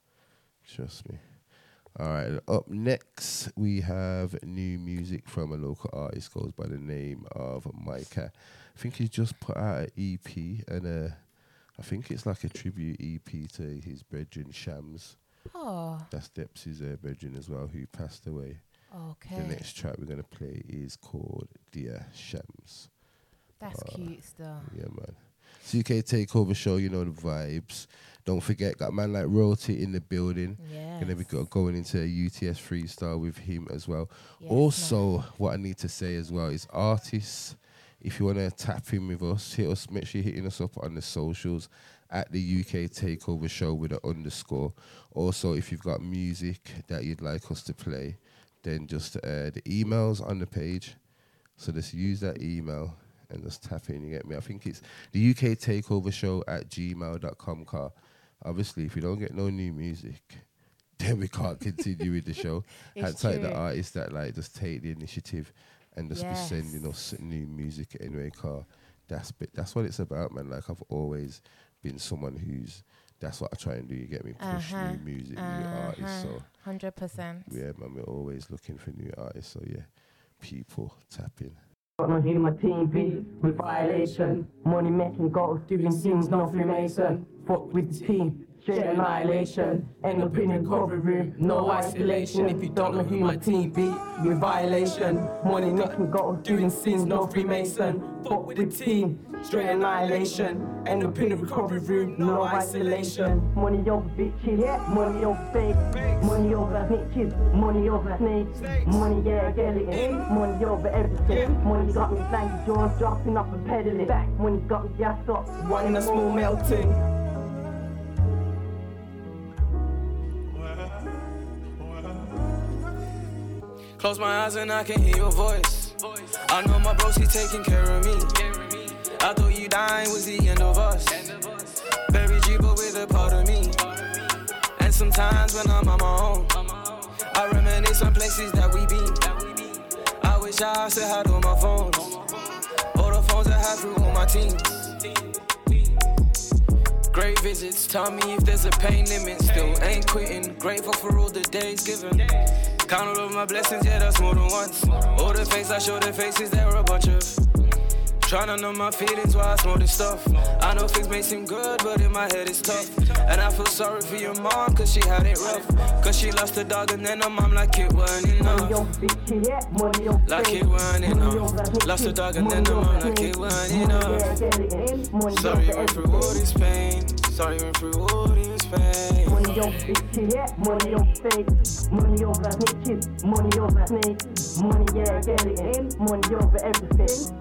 Trust me. All right, up next we have new music from a local artist, goes by the name of Micah. I think he's just put out an EP, and I think it's like a tribute EP to his brethren Shams. Oh. That's Depsy's brethren as well, who passed away. Okay. The next track we're going to play is called Dear Shams. That's cute stuff. Yeah, man. UK Takeover Show, you know the vibes. Don't forget, got a man like Royalty in the building. Yes. Gonna be going into a UTS freestyle with him as well. Yes, also, what I need to say as well is artists, if you want to tap in with us, make sure you're hitting us up on the socials at the UK Takeover Show with an _. Also, if you've got music that you'd like us to play, then just the email's on the page. So just use that email and just tap in, you get me? I think it's the UK Takeover Show at gmail.com. Obviously, if you don't get no new music, then we can't continue with the show. It's like the artists that like just take the initiative and just be sending us new music anyway, car. That's what it's about, man. Like, I've always been someone that's what I try and do, you get me? Push new music, new artists. So 100%. Yeah, man, we're always looking for new artists. So yeah, people tap in. Got hear my team beat with violation. Money making goals, doing things, no Freemason. Fuck with the team, straight annihilation. End up in a recovery room, no isolation. If you don't know who my team beat, with violation. Money making goals, doing sins, no Freemason. Fuck with the team, straight annihilation. End up in a recovery room, no isolation. Money over bitches, money over fake. Money over snitches, money over snakes. Money, yeah, get it in. Money over everything. Money got me blank jaws, dropping off and pedaling back. Money got me gassed up, one in a small melting. Close my eyes and I can hear your voice. I know my bros, he's taking care of me. I thought you dying was the end of us. Very G, but with a part of me. And sometimes when I'm on my own, I reminisce on places that we been. I wish I still had all my phones. All the phones I had through all my teams. Great visits, tell me if there's a pain limit. Still ain't quitting, grateful for all the days given. Count all of my blessings, yeah, that's more than once. All the fakes, I show the faces, there were a bunch of. Tryna know my feelings while I smoke this stuff. I know things may seem good, but in my head it's tough. And I feel sorry for your mom, cause she had it rough. Cause she lost her dog and then her mom like it wasn't enough. Like it wasn't enough. Lost her dog and then her mom like it wasn't enough. Sorry you went through all this pain. Sorry you went through all this pain. Money over bitches, money over fake. Money over snitches, money over snakes. Money, yeah, get it in. Money over everything.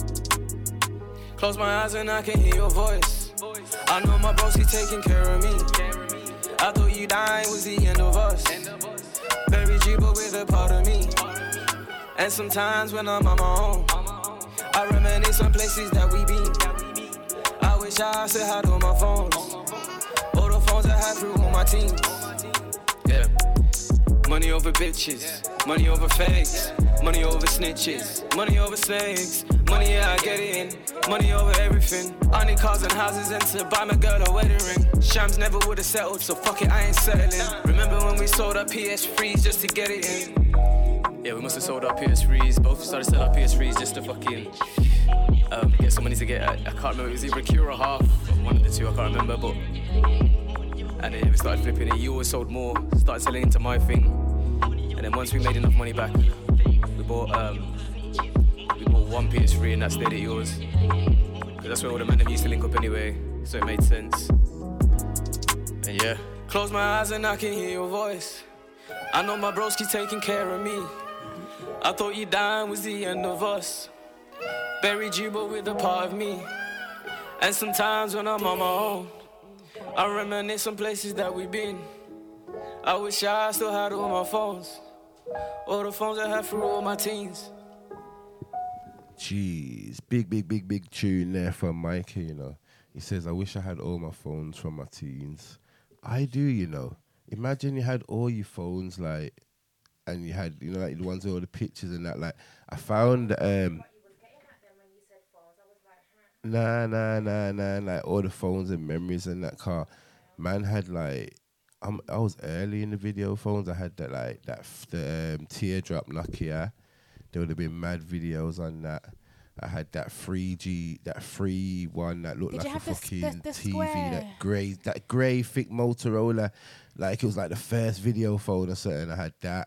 Close my eyes and I can hear your voice. I know my bros, he's taking care of me. I thought you dying was the end of us. Very G, but with a part of me. And sometimes when I'm on my own, I reminisce on places that we been. I wish I still had all my phones. All the phones I had through all my teams. Yeah. Money over bitches, money over fakes, money over snitches, money over snakes. Money, yeah, I get it in. Money over everything. I need cars and houses and to buy my girl a wedding ring. Shams never would've settled, so fuck it, I ain't settling. Remember when we sold our PS3s just to get it in? Yeah, we must have sold our PS3s. Both started selling our PS3s just to fucking get some money to get. I can't remember, it was either a Q or a half. One of the two, I can't remember, but. And then we started flipping it. You always sold more, started selling into my thing. And then once we made enough money back, we bought one PS3 and that stayed at yours. Cause that's where all the men used to link up anyway, so it made sense. And yeah. Close my eyes and I can hear your voice. I know my bros keep taking care of me. I thought you dying was the end of us. Buried you but with a part of me. And sometimes when I'm on my own, I reminisce on places that we've been. I wish I still had all my phones. All the phones I had through all my teens. Jeez, big tune there from Mikey, you know. He says, I wish I had all my phones from my teens. I do, you know. Imagine you had all your phones, like, and you had, you know, like the ones with all the pictures and that. Like, I found, nah, like all the phones and memories in that car. Man had like, I was early in the video phones. I had that like the teardrop Nokia. There would have been mad videos on that. I had that 3G, that free one that looked like a fucking TV. Square? That grey thick Motorola, like it was like the first video phone or something. I had that,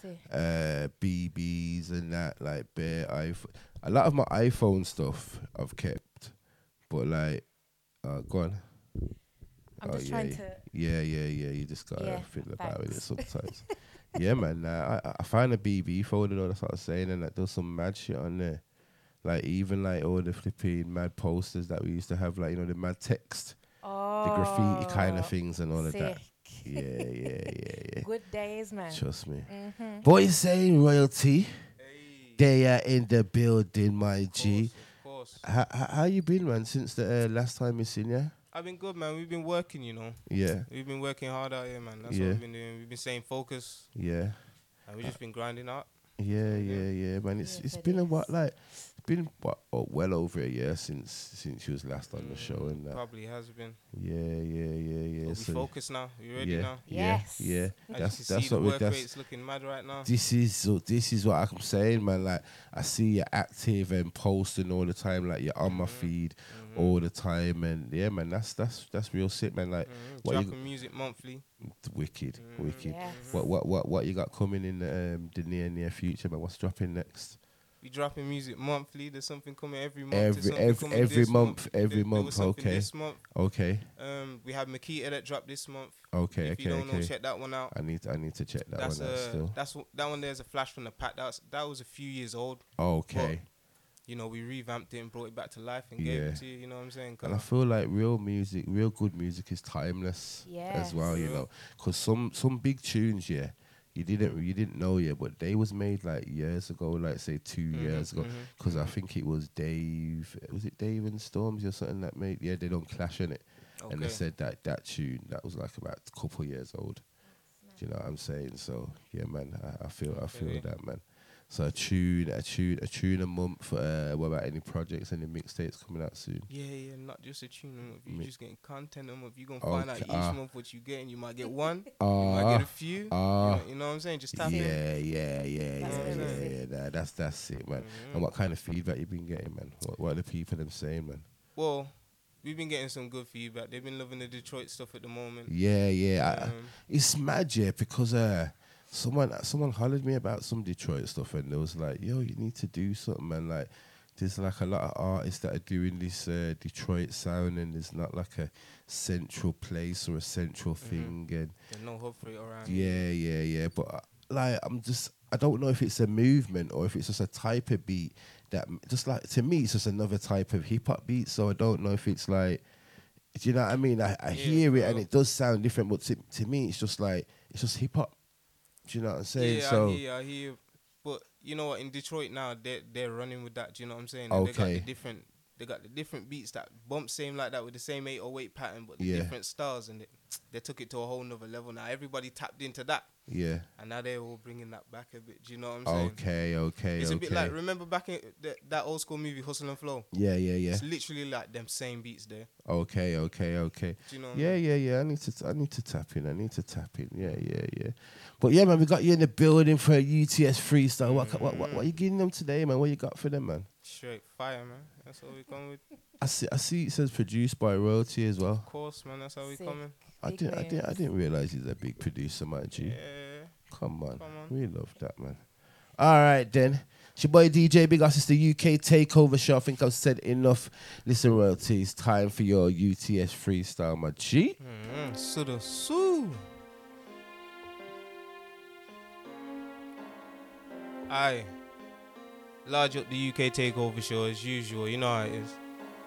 BBs and that, like bare iPhone. A lot of my iPhone stuff I've kept, but like, go on. I'm just trying to. Yeah. You just gotta feel about with it sometimes. Yeah, man. I found a BB folder though. That's what I was saying, and like, there was some mad shit on there. Like even like all the flipping mad posters that we used to have, like, you know, the mad text, the graffiti kind of things and all of that. Yeah. Good days, man. Trust me. Mm-hmm. Boy, saying royalty. They are in the building, my G. Of course. How you been, man, since the last time we seen you? I've been good, man. We've been working, you know. Yeah. We've been working hard out here, man. That's what we've been doing. We've been staying focused. Yeah. And we've just been grinding out. Yeah, man. It's been a what, like, it's been well over a year since you was last on the show, and that. Probably has been. Yeah. We'll be focused now. You ready now? Yes. Yeah. That's what the work rate's looking mad right now. This is what I'm saying, man. Like, I see you're active and posting all the time. Like, you're on my feed all the time, and yeah, man. That's real sick, man. Like, dropping music monthly. Wicked. Yes. What you got coming in the near future, man? What's dropping next? We dropping music monthly. There's something coming every month. Every month. Okay. This month. Okay. We have Makita that dropped this month. Okay. If you don't know, check that one out. I need to check that one out still. That one there's a flash from the pack. That was a few years old. Okay. But, you know, we revamped it and brought it back to life and gave it to you. You know what I'm saying? And I feel like real good music is timeless as well. You know, because some big tunes, you didn't know but they was made like years ago, like say 2 years ago. Because I think it was Dave and Stormzy or something that made. Yeah, they don't clash in it, and they said that tune that was like about a couple years old. Do you know what I'm saying? So yeah, man, I feel that, man. So a tune a month. What about any projects, any mixtapes coming out soon? Yeah, not just a tune a month. You're just getting content a month. You're gonna find out each month what you getting. You might get one, you might get a few. You know what I'm saying? Just tap in. Yeah. That's it, man. And what kind of feedback you been getting, man? What are the people them saying, man? Well, we've been getting some good feedback. They've been loving the Detroit stuff at the moment. Yeah. It's mad, because someone hollered me about some Detroit stuff, and they was like, yo, you need to do something, man. Like, there's like a lot of artists that are doing this Detroit sound, and there's not like a central place or a central thing. And there's no hub for it around. Yeah. But like, I don't know if it's a movement or if it's just a type of beat that, just like, to me, it's just another type of hip hop beat. So I don't know if it's like, do you know what I mean? I hear it and it does sound different, but to me, it's just hip hop. Do you know what I'm saying? Yeah, I hear. But you know what? In Detroit now, they're running with that. Do you know what I'm saying? And they got the different beats that bump same like that with the same 808 pattern, but the different styles, and they took it to a whole nother level. Now everybody tapped into that. Yeah. And now they're all bringing that back a bit. Do you know what I'm saying? Okay. It's a bit like, remember back in that old school movie Hustle and Flow? Yeah. It's literally like them same beats there. Okay. Do you know what I mean? Yeah. I need to tap in. Yeah. But yeah, man, we got you in the building for a UTS freestyle. What are you giving them today, man? What you got for them, man? Straight fire, man. That's what we come with. I see it says produced by Royalty as well. Of course, man. That's how we coming. I didn't realize he's a big producer, man. G. Yeah. Come on. We love that, man. All right, then. It's your boy DJ Big Us. It's the UK Takeover Show. I think I've said enough. Listen, Royalty, it's time for your UTS freestyle, my G. Sue. Aye. Large up the UK Takeover Show as usual. You know how it is.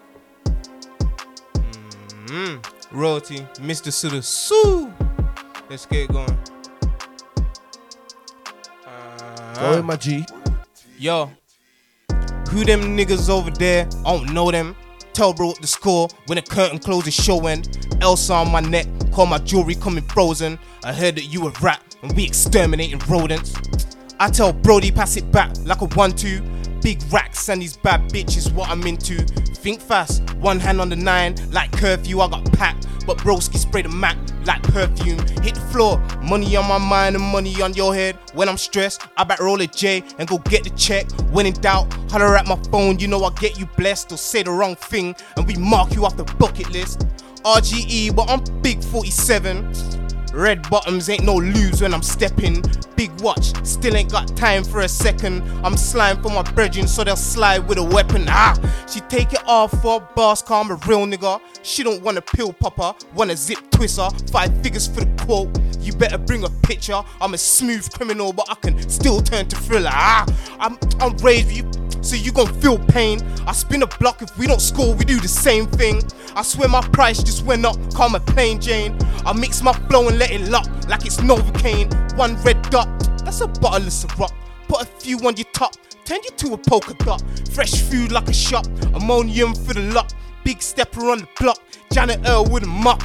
Royalty, Mr. Suda Sue. Let's get going. Go in, my G. Yo. Who them niggas over there? I don't know them. Tell bro what the score when the curtain closes show end. Elsa on my neck, call my jewelry coming frozen. I heard that you a rat and we exterminating rodents. I tell Brody pass it back like a 1-2. Big racks and these bad bitches what I'm into. Think fast, one hand on the 9 like curfew. I got packed, but broski spray the Mac like perfume. Hit the floor, money on my mind and money on your head. When I'm stressed, I back roll a J and go get the check. When in doubt, holler at my phone, you know I get you blessed. Or say the wrong thing and we mark you off the bucket list. RGE, but I'm big 47. Red bottoms ain't no lose when I'm stepping. Big watch, still ain't got time for a second. I'm slime for my brethren so they'll slide with a weapon. She take it off for a boss, call I'm a real nigga. She don't want a pill popper, want a zip twister. 5 figures for the quote, you better bring a picture. I'm a smooth criminal but I can still turn to thriller. I'm raised with you, so you gon' feel pain. I spin a block, if we don't score we do the same thing. I swear my price just went up, call my plain Jane. I mix my flow and let it lock like it's Novocaine. 1 red dot, that's a bottle of Ciroc. Put a few on your top, turn you to a polka dot. Fresh food like a shop, ammonium for the lot. Big stepper on the block, Janet Earl with a mop.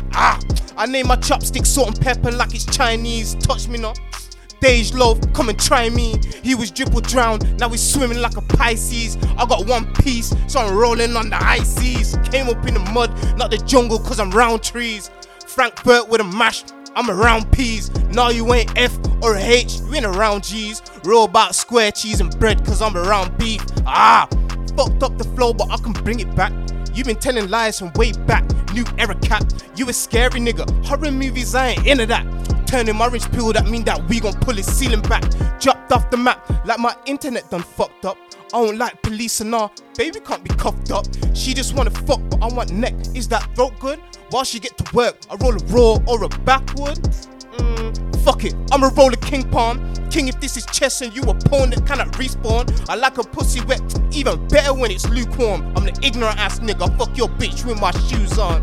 I name my chopsticks salt and pepper like it's Chinese. Touch me not. Dej Loaf, come and try me. He was dribble drowned, now he's swimming like a Pisces. I got 1 piece, so I'm rolling on the high seas. Came up in the mud, not the jungle, cause I'm round trees. Frankfurt with a mash, I'm around peas. No, you ain't F or a H, you ain't around G's. Roll about square cheese and bread, cause I'm around beef. Fucked up the flow, but I can bring it back. You been telling lies from way back, new era cap. You a scary nigga, horror movies, I ain't into that. Turning orange pill, that mean that we gon' pull his ceiling back. Dropped off the map, like my internet done fucked up. I don't like police and all, baby can't be cuffed up. She just wanna fuck, but I want neck, is that throat good? While she get to work, I roll a raw or a backwood. Fuck it, I'ma roll a king palm. King if this is chess and you a pawn that cannot respawn. I like a pussy wet, even better when it's lukewarm. I'm the ignorant ass nigga, fuck your bitch with my shoes on.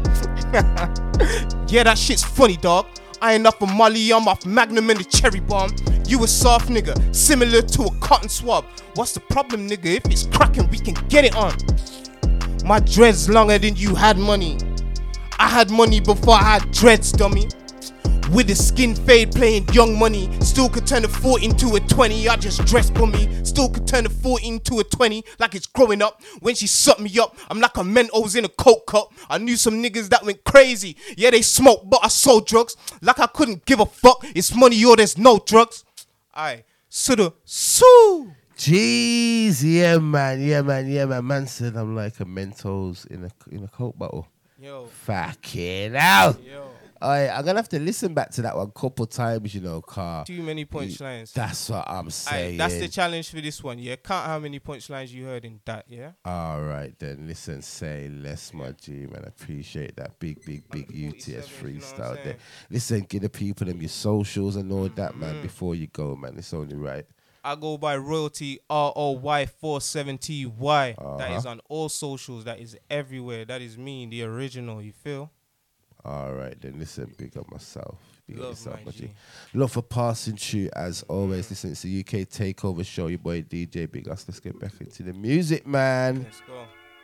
Yeah, that shit's funny, dog. I ain't off of Molly, I'm off Magnum and the cherry bomb. You a soft nigga, similar to a cotton swab. What's the problem, nigga? If it's cracking, we can get it on. My dreads longer than you had money. I had money before I had dreads, dummy. With the skin fade playing Young Money. Still could turn a 14 to a 20, I just dressed for me. Still could turn a 14 to a 20 like it's growing up. When she sucked me up, I'm like a Mentos in a Coke cup. I knew some niggas that went crazy. Yeah, they smoked, but I sold drugs. Like I couldn't give a fuck. It's money or there's no drugs. Aye, Suda, sue. Jeez, yeah man. Man said I'm like a Mentos in a Coke bottle. Yo. Fucking hell. Yo. I'm gonna have to listen back to that one a couple times, you know, car. Too many punchlines. That's what I'm saying. That's the challenge for this one, yeah. Count how many punchlines you heard in that, yeah. All right then, listen, say less, my G, man. I appreciate that big UTS freestyle there. Listen, give the people them your socials and all that, man. Before you go, man, it's only right. I go by Royalty ROY470Y. That is on all socials. That is everywhere. That is me, the original. You feel? All right, then listen, big up myself. Big up yourself, my G. G. Love for passing through as always. Listen, it's the UK Takeover Show. Your boy DJ Big Us. Let's get back into the music, man. Let's go.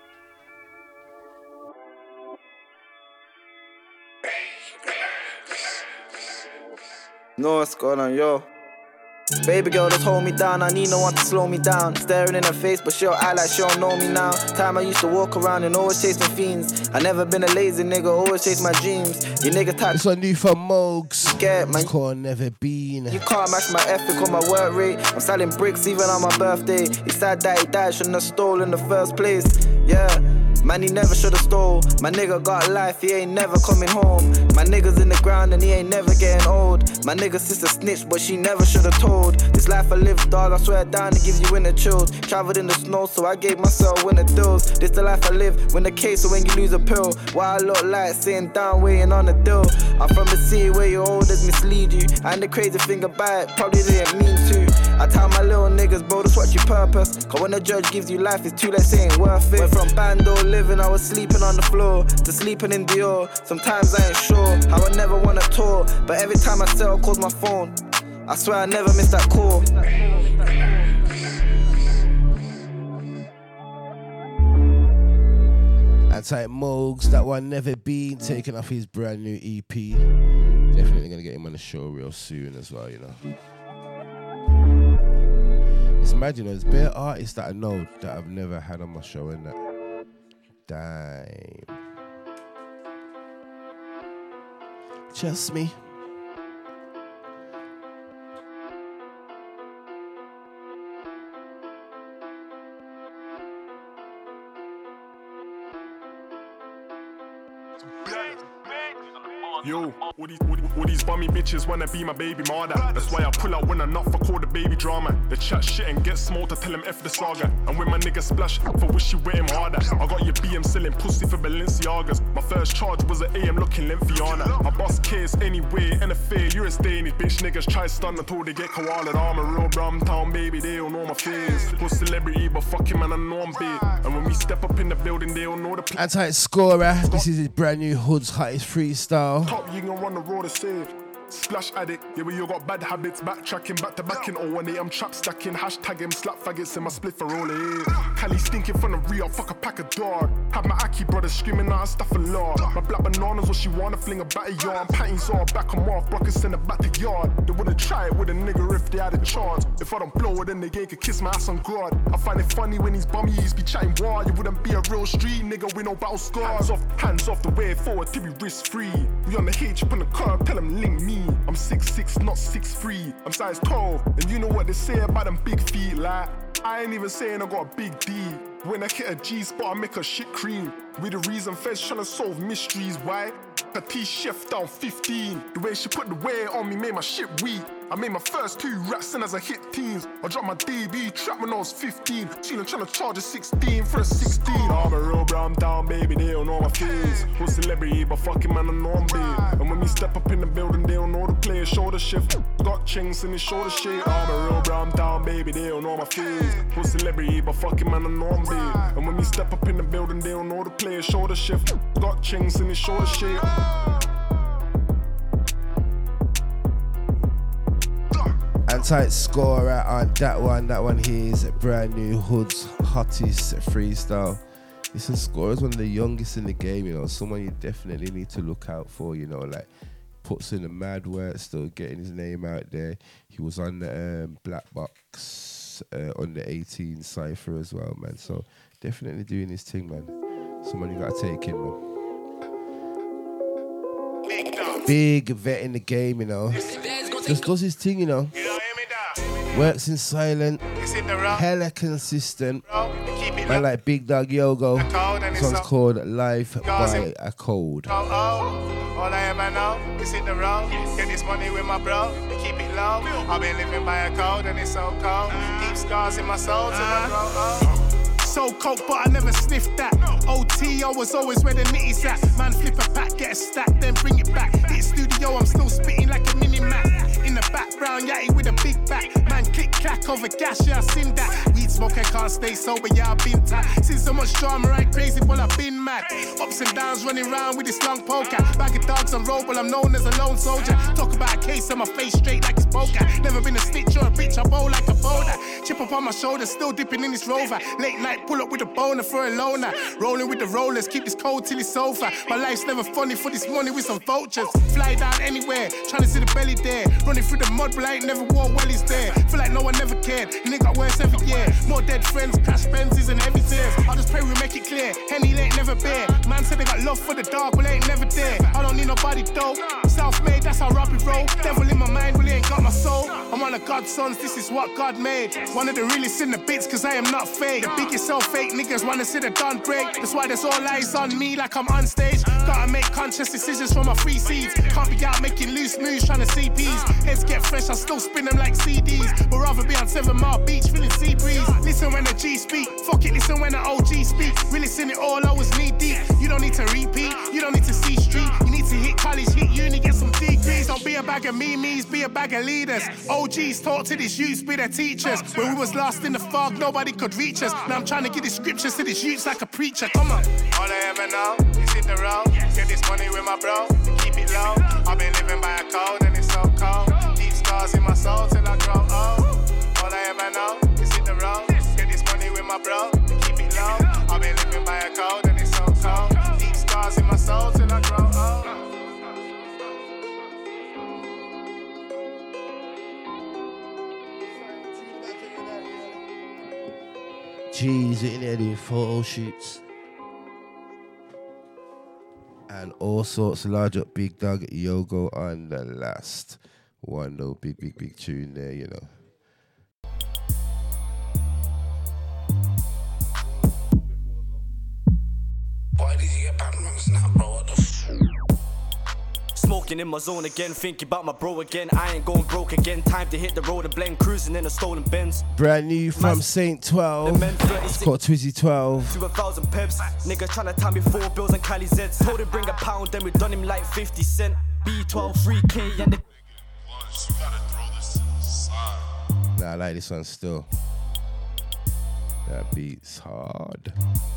Know what's going on, yo? Baby girl, just hold me down. I need no one to slow me down. Staring in her face, but she'll act like she don't know me now. Time I used to walk around and always chase my fiends. I never been a lazy nigga, always chase my dreams. You nigga type. It's a new for Mogs. Scared, man. Call never been. You can't match my ethic or my work rate. I'm selling bricks even on my birthday. It's sad that he died, shouldn't have stole in the first place. Yeah. Man, he never should've stole. My nigga got life, he ain't never coming home. My nigga's in the ground and he ain't never getting old. My nigga sister snitched, but she never should've told. This life I live, dog, I swear down to give you winter chills. Traveled in the snow, so I gave myself winter deals. This the life I live, win the case, so when you lose a pill. Why I look like sitting down, waiting on a deal. I'm from the city where your olders mislead you. And the crazy thing about it, probably didn't mean to. I tell my little niggas, bro, that's what you purpose. Cause when the judge gives you life, it's too late, it ain't worth it. Went from bando living, I was sleeping on the floor, to sleeping in Dior. Sometimes I ain't sure how I never wanna tour, but every time I sell, calls my phone. I swear I never miss that call. Outside Mogs, that one Never Been, taking off his brand new EP. Definitely gonna get him on the show real soon as well, you know. It's mad, you know, there's bare artists that I know that I've never had on my show and that. Damn. Just me. Yo, all these bummy bitches wanna be my baby mother. That's why I pull out when I'm not for call the baby drama. They chat shit and get smoked, I tell them F the saga. And when my nigga splash, for wish you with him harder. I got your BM selling pussy for Balenciagas. My first charge was an AM looking Lemphiana. I bust case anyway, and a fair, you're a stain. These bitch niggas try stun until they get koala. I'm a real Brumtown baby, they don't know my face. Who's celebrity, but fuck him and I know I'm big. And when we step up in the building, they don't know the Anti-Scorer, this is his brand new Hood's hottest freestyle. Top, you can run the road to save. Splash addict, yeah, but you got bad habits. Backtracking, back to backing. 018, I'm trap stacking. Hashtag him, slap faggots in my split for all it is. Cali stinking from the Rio, fuck a pack of dog. Have my Aki brothers screaming out stuff a lot. My black bananas, what she wanna fling a batty yard. Panties all back them off, blockers send it back to yard. They wouldn't try it with a nigga if they had a chance. If I don't blow it, then the gang could kiss my ass on God. I find it funny when these bummies be chatting war. You wouldn't be a real street nigga with no battle scars. Hands off the way forward to be risk free. We on the H up on the curb, tell them link me. I'm 6'6", not 6'3". I'm size 12, and you know what they say about them big feet. Like, I ain't even saying I got a big D. When I hit a G-spot, I make a shit cream. We the reason feds tryna solve mysteries. Why? A T-chef down 15. The way she put the weight on me made my shit weak. I made my first 2 raps and as I hit teens. I dropped my DB trap when I was 15. Chillin' tryna charge a 16 for a 16. I'm a real Brumtown baby, they don't know my face. Who's celebrity, but fucking man, I know I'm big. And when we step up in the building, they don't know the play. Shoulder shift, got chinks in his shoulder shit. I'm a real Brumtown baby, they don't know my face. Who's celebrity, but fucking man, I know I'm big. And when we step up in the building, they don't know the play. Shoulder shift, got chinks in his shoulder shit. Anti-Scorer on that one here is brand new Hood's hottest freestyle. Listen, Scorer's one of the youngest in the game, you know, someone you definitely need to look out for, you know, like puts in the mad work, still getting his name out there. He was on the Black Box on the 18 Cypher as well, man, so definitely doing his thing, man. Someone you gotta take in, man. Big vet in the game, you know. Just does his thing, you know. Works in silent, hella consistent. Man like Big Dog Yogo. This one's called Life by a Code. All I ever know is hit the road. Get this money with my bro, keep it low. I've been living by a code and it's so cold. Deep scars in my soul till I grow old. So coke, but I never sniffed that. OT, I was always where the nitty's at. Man, flip a pack, get a stack, then bring it back. Hit studio, I'm still spitting like a mini-mac. In the background, yatty with a big back. Man, click clack over gas, yeah, I seen that. Weed smoke, I can't stay sober, yeah, I've been tapped. Seen so much drama, right crazy, but I've been mad. Ups and downs, running around with this long poker. Bag of dogs on road, but I'm known as a lone soldier. Talk about a case on my face straight like it's poker. Never been a stitch or a bitch, I bowl like a boulder. Chip up on my shoulder, still dipping in this rover. Late night, pull up with a boner for a loner. Rolling with the rollers, keep this cold till it's over. My life's never funny for this money with some vultures. Fly down anywhere, trying to see the belly there. Running through the mud, but I ain't never wore wellies there. Feel like no one never cared, and it got worse every year. More dead friends, crash Benzes and heavy tears. I just pray we make it clear, Henny ain't never bare. Man said they got love for the dog, but they ain't never there. I don't need nobody dope, self-made, that's how Robbie roll. Devil in my mind, but he ain't got my soul. I'm one of God's sons, this is what God made. One of the realest in the bits, cause I am not fake. The biggest self-fake niggas wanna see the done break. That's why there's all eyes on me like I'm on stage. Gotta make conscious decisions for my free seeds. Can't be out making loose moves trying to see peas. Heads get fresh, I still spin them like CDs. But rather be on 7 Mile Beach feeling sea breeze. Listen when the G speak, fuck it, listen when the OG speak. Really seen it all, I was knee deep. You don't need to repeat, you don't need to see street. You need to hit college, hit uni, get some degrees. Don't be a bag of memes, be a bag of leaders. OGs talk to these youths, be their teachers. When we was lost in the fog, nobody could reach us. Now I'm trying to get the scriptures to these youths like a preacher, come on. All I ever know is hit the road. Get this money with my bro, keep it low. I've been living by a code and it's so cold. Deep scars in my soul till I grow old. All I ever know is hit the road. Get this money with my bro, keep it low. I've been living by a code and it's so cold. G's in there doing photo shoots. And all sorts. Large up Big Dog, Yogo on the last one though. Big tune there, you know. Why did you get back now, bro? What the Smoking in my zone again, thinking about my bro again. I ain't going broke again, time to hit the road and blend. Cruising in a stolen Benz. Brand new from Saint 12. It's called Twizzy 12. To 1,000 peps. Nigga tryna time me 4 bills and Cali Zeds. Told him bring a pound, then we done him like 50 cent. B12, 3K and the... Nah, I like this one still. That beat's hard.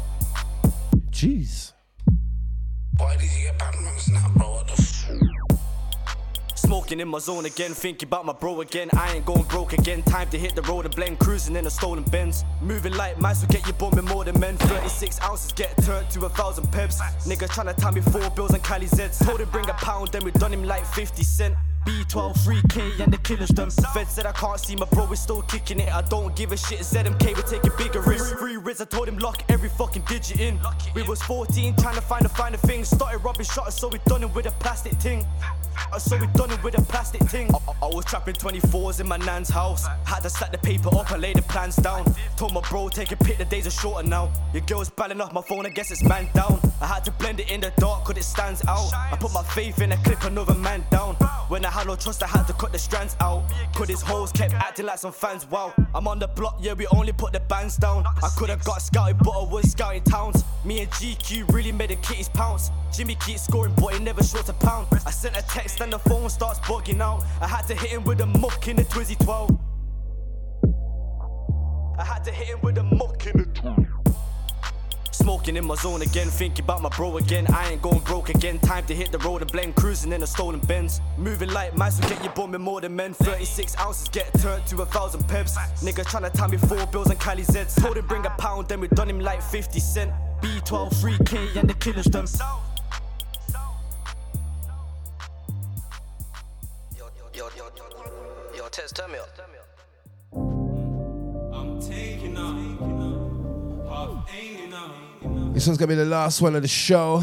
Jeez. Why did you get back now, bro? What the Smoking in my zone again, thinking about my bro again. I ain't going broke again, time to hit the road and blend. Cruising in a stolen Benz. Moving like mice will get you bumping more than men. 36 ounces get turned to 1,000 peps. Nigga tryna time me 4 bills and Cali Zeds. Told him bring a pound, then we done him like 50 cent. B12, 3K and the killers done. Fed said I can't see my bro is still kicking it. I don't give a shit, ZMK we're taking bigger risks. Free Riz, I told him lock every fucking digit in. We was 14 trying to find the finer things. Started robbing shotters so we done it with a plastic thing. I was trapping 24s in my nan's house. Had to stack the paper up and lay the plans down. Told my bro take a pic, the days are shorter now. Your girl's balling off my phone, I guess it's man down. I had to blend it in the dark cause it stands out. I put my faith in a clip, another man down. When I had no trust, I had to cut the strands out. Cause his hoes kept acting like some fans, wow. I'm on the block, yeah, we only put the bands down. I could've got scouted, but I was scouting towns. Me and GQ really made the kitties pounce. Jimmy keeps scoring, but he never short a pound. I sent a text and the phone starts bugging out. I had to hit him with a muck in the Twizzy 12. Smoking in my zone again, thinking about my bro again. I ain't going broke again, time to hit the road and blend. Cruising in a stolen Benz. Moving like mice will get you bumping more than men. 36 ounces get turned to 1,000 peps. Nigga tryna time me 4 bills and Cali Zeds. Told him bring a pound, then we done him like 50 cent. B12, 3K and the killers done. Yo, Tez, turn me up. I'm taking off. This one's gonna be the last one of the show.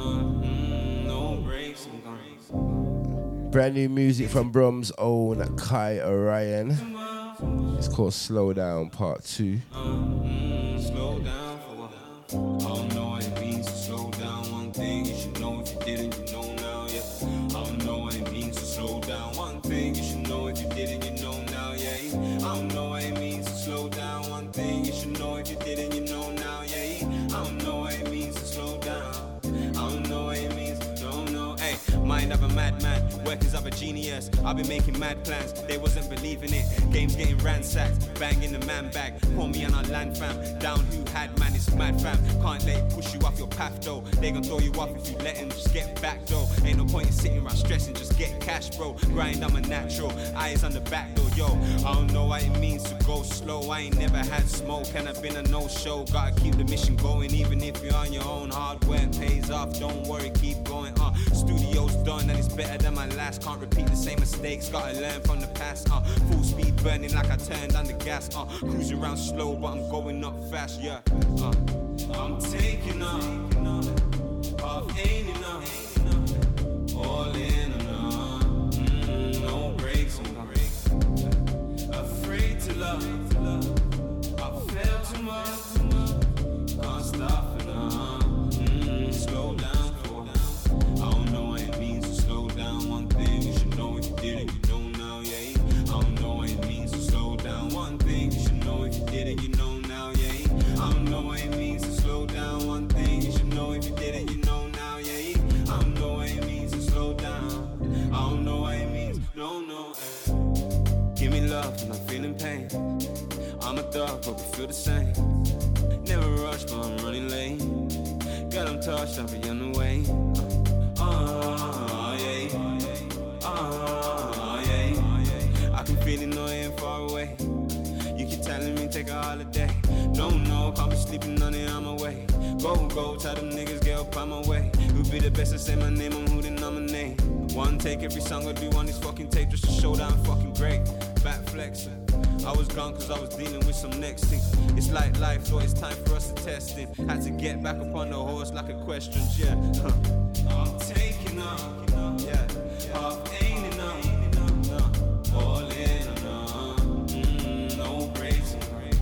Brand new music from Brum's own Kai Orion. It's called Slow Down Part 2. Slow down for what? I don't know what it means to slow down. One thing you should know if you didn't, you know now, yeah. I don't know what it means to slow down. One thing you should know if you didn't, you know now, yeah. I don't know what it means to slow down. One thing you should know if you didn't, you know now, yeah. I don't know what it means to slow down. I don't know what it means, don't know. Hey, mind of a madman, workings of a genius. I've been making mad plans, they wasn't believing it. Games getting ransacked, banging the man bag. Call me on our land fam, down who had man, it's mad fam. Can't let it push you off your path though. They gon' throw you off if you let them, just get back though. Ain't no point in sitting around stressing, just get cash bro. Grind, I'm a natural, eyes on the back though, yo. I don't know what it means to go slow. I ain't never had smoke and I've been a no-show. Gotta keep the mission going even if you're on your own. Hard work pays off, don't worry, keep going. Studio's done and it's better than my last. Can't repeat the same mistakes, gotta learn from the past. Full speed burning like I turned on the gas. Cruising around slow but I'm going up fast, yeah. I'm taking off, ain't enough. All in and on, no breaks, afraid to love. I felt too much, can't stop it now. Slow down. I don't know what it means to slow down. One thing you should know if you didn't, you know now, yeah. I don't know what it means to slow down. One thing you should know if you didn't, you know now, yeah. I don't know what it means to slow down. One thing you should know if you didn't, you know now, yeah. I don't know what it means to slow down. I don't know what it means, no. Give me love when I'm feeling pain. I'm a thug, but we feel the same. Never rush, but I'm running late. Girl, I'm touched, I'll be on the way. I can feel it, no, I ain't far away. You keep telling me take a holiday. No, can't be sleeping on it, I'm away. Go, tell them niggas get up on my way. Who'd be the best to say my name, I'm who they nominate. One take, every song I do on this fucking tape just to show that I'm fucking great. Back flexing, I was gun cause I was dealing with some next things. It's like life, so it's time for us to test it. Had to get back up on the horse like a question, yeah. I'm taking off, yeah. Half ain't enough, all in on, no breaks.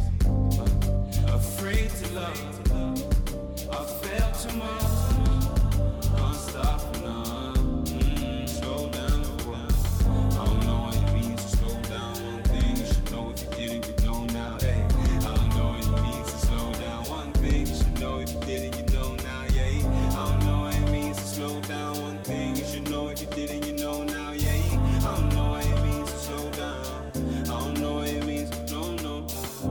Afraid to love, I felt too much, can't stop now, slow down. I don't know what it means to slow down. One thing you should know, if you didn't, you know now. Hey, I don't know what it means to slow down. One thing you should know, if you didn't, you know now. Yeah, I don't know what it means to slow down. One thing you should know, if you didn't, you know now. Yeah, I don't know what it means to slow down. I don't know what it means, no.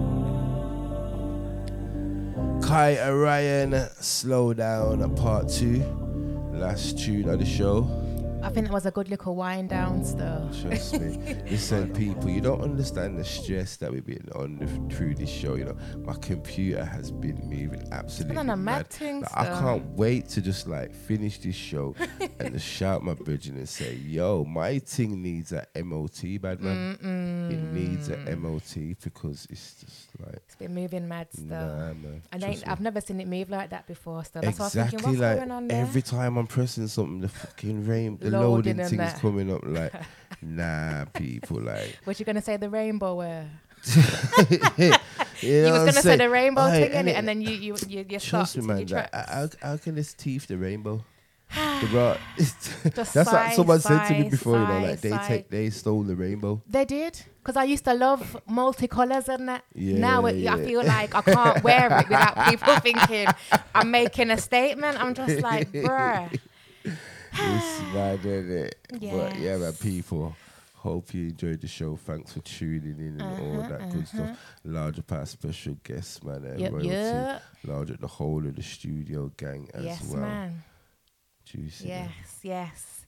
Kai Orion, Slow Down, part 2. Last tune of the show. I think it was a good little wind down still. Trust me. Listen, people, you don't understand the stress that we've been on through this show. You know, my computer has been moving absolutely on a mad mad. thing Like, I can't wait to just like finish this show and just shout my bridging and say, yo, my thing needs a MOT, bad man. It needs a MOT because it's just like... It's been moving mad still. Nah, man. And Trust me. I've never seen it move like that before still. That's Exactly, why I was thinking, what's going on there? every time I'm pressing something, the fucking the Loading loading and thing's that. coming up like, nah, people, like... What you gonna say the rainbow were? You You was know gonna say the rainbow Aye, thing in it, innit? and then you Trust stopped. me, man. You Like, trapped. how can this teeth the rainbow? That's Just what sigh, someone said to me sigh, before. You know, sigh, like sigh. they stole the rainbow. They did, because I used to love multicolours and that. Yeah, Now yeah. I feel like I can't wear it without people thinking I'm making a statement. I'm just like, bruh. It's mad, isn't it? But yeah, man, Yes. people. Hope you enjoyed the show. Thanks for tuning in and all that good stuff. Larger past special guests, man. Yep, Royalty. yep. Larger the whole of the studio gang as Yes, well. man. Juicy. man. Yes.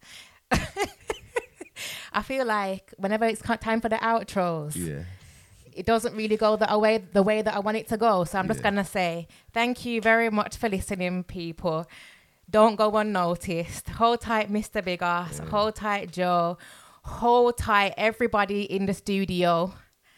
I feel like whenever it's time for the outros, Yeah. it doesn't really go the way that I want it to go. So I'm just gonna say thank you very much for listening, people. Don't go unnoticed. Hold tight, Mr. Big Ass. Hold tight, Joe. Hold tight, everybody in the studio.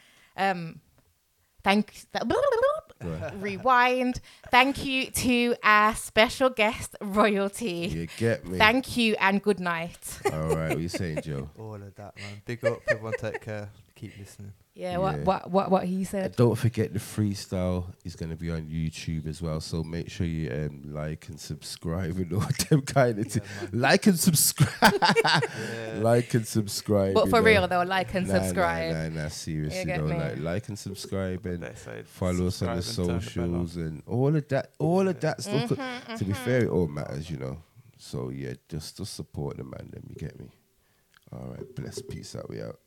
Rewind. Thank you to our special guest, Royalty. You get me. Thank you and good night. All right, what you saying, Joe? All of that, man. Big up, everyone. Take care. Keep listening. Yeah, what he said. Don't forget the freestyle is going to be on YouTube as well. So make sure you like and subscribe and all them kind of things. Like and subscribe. Like and subscribe. But you for know. real though, like and subscribe. Nah, seriously You get though. me? Like and subscribe and said follow us on the subscribe and turn the bell on. socials and all of that stuff. Mm-hmm, To be fair, it all matters, you know. So yeah, just support the man, then you get me. All right, bless, peace out, we out.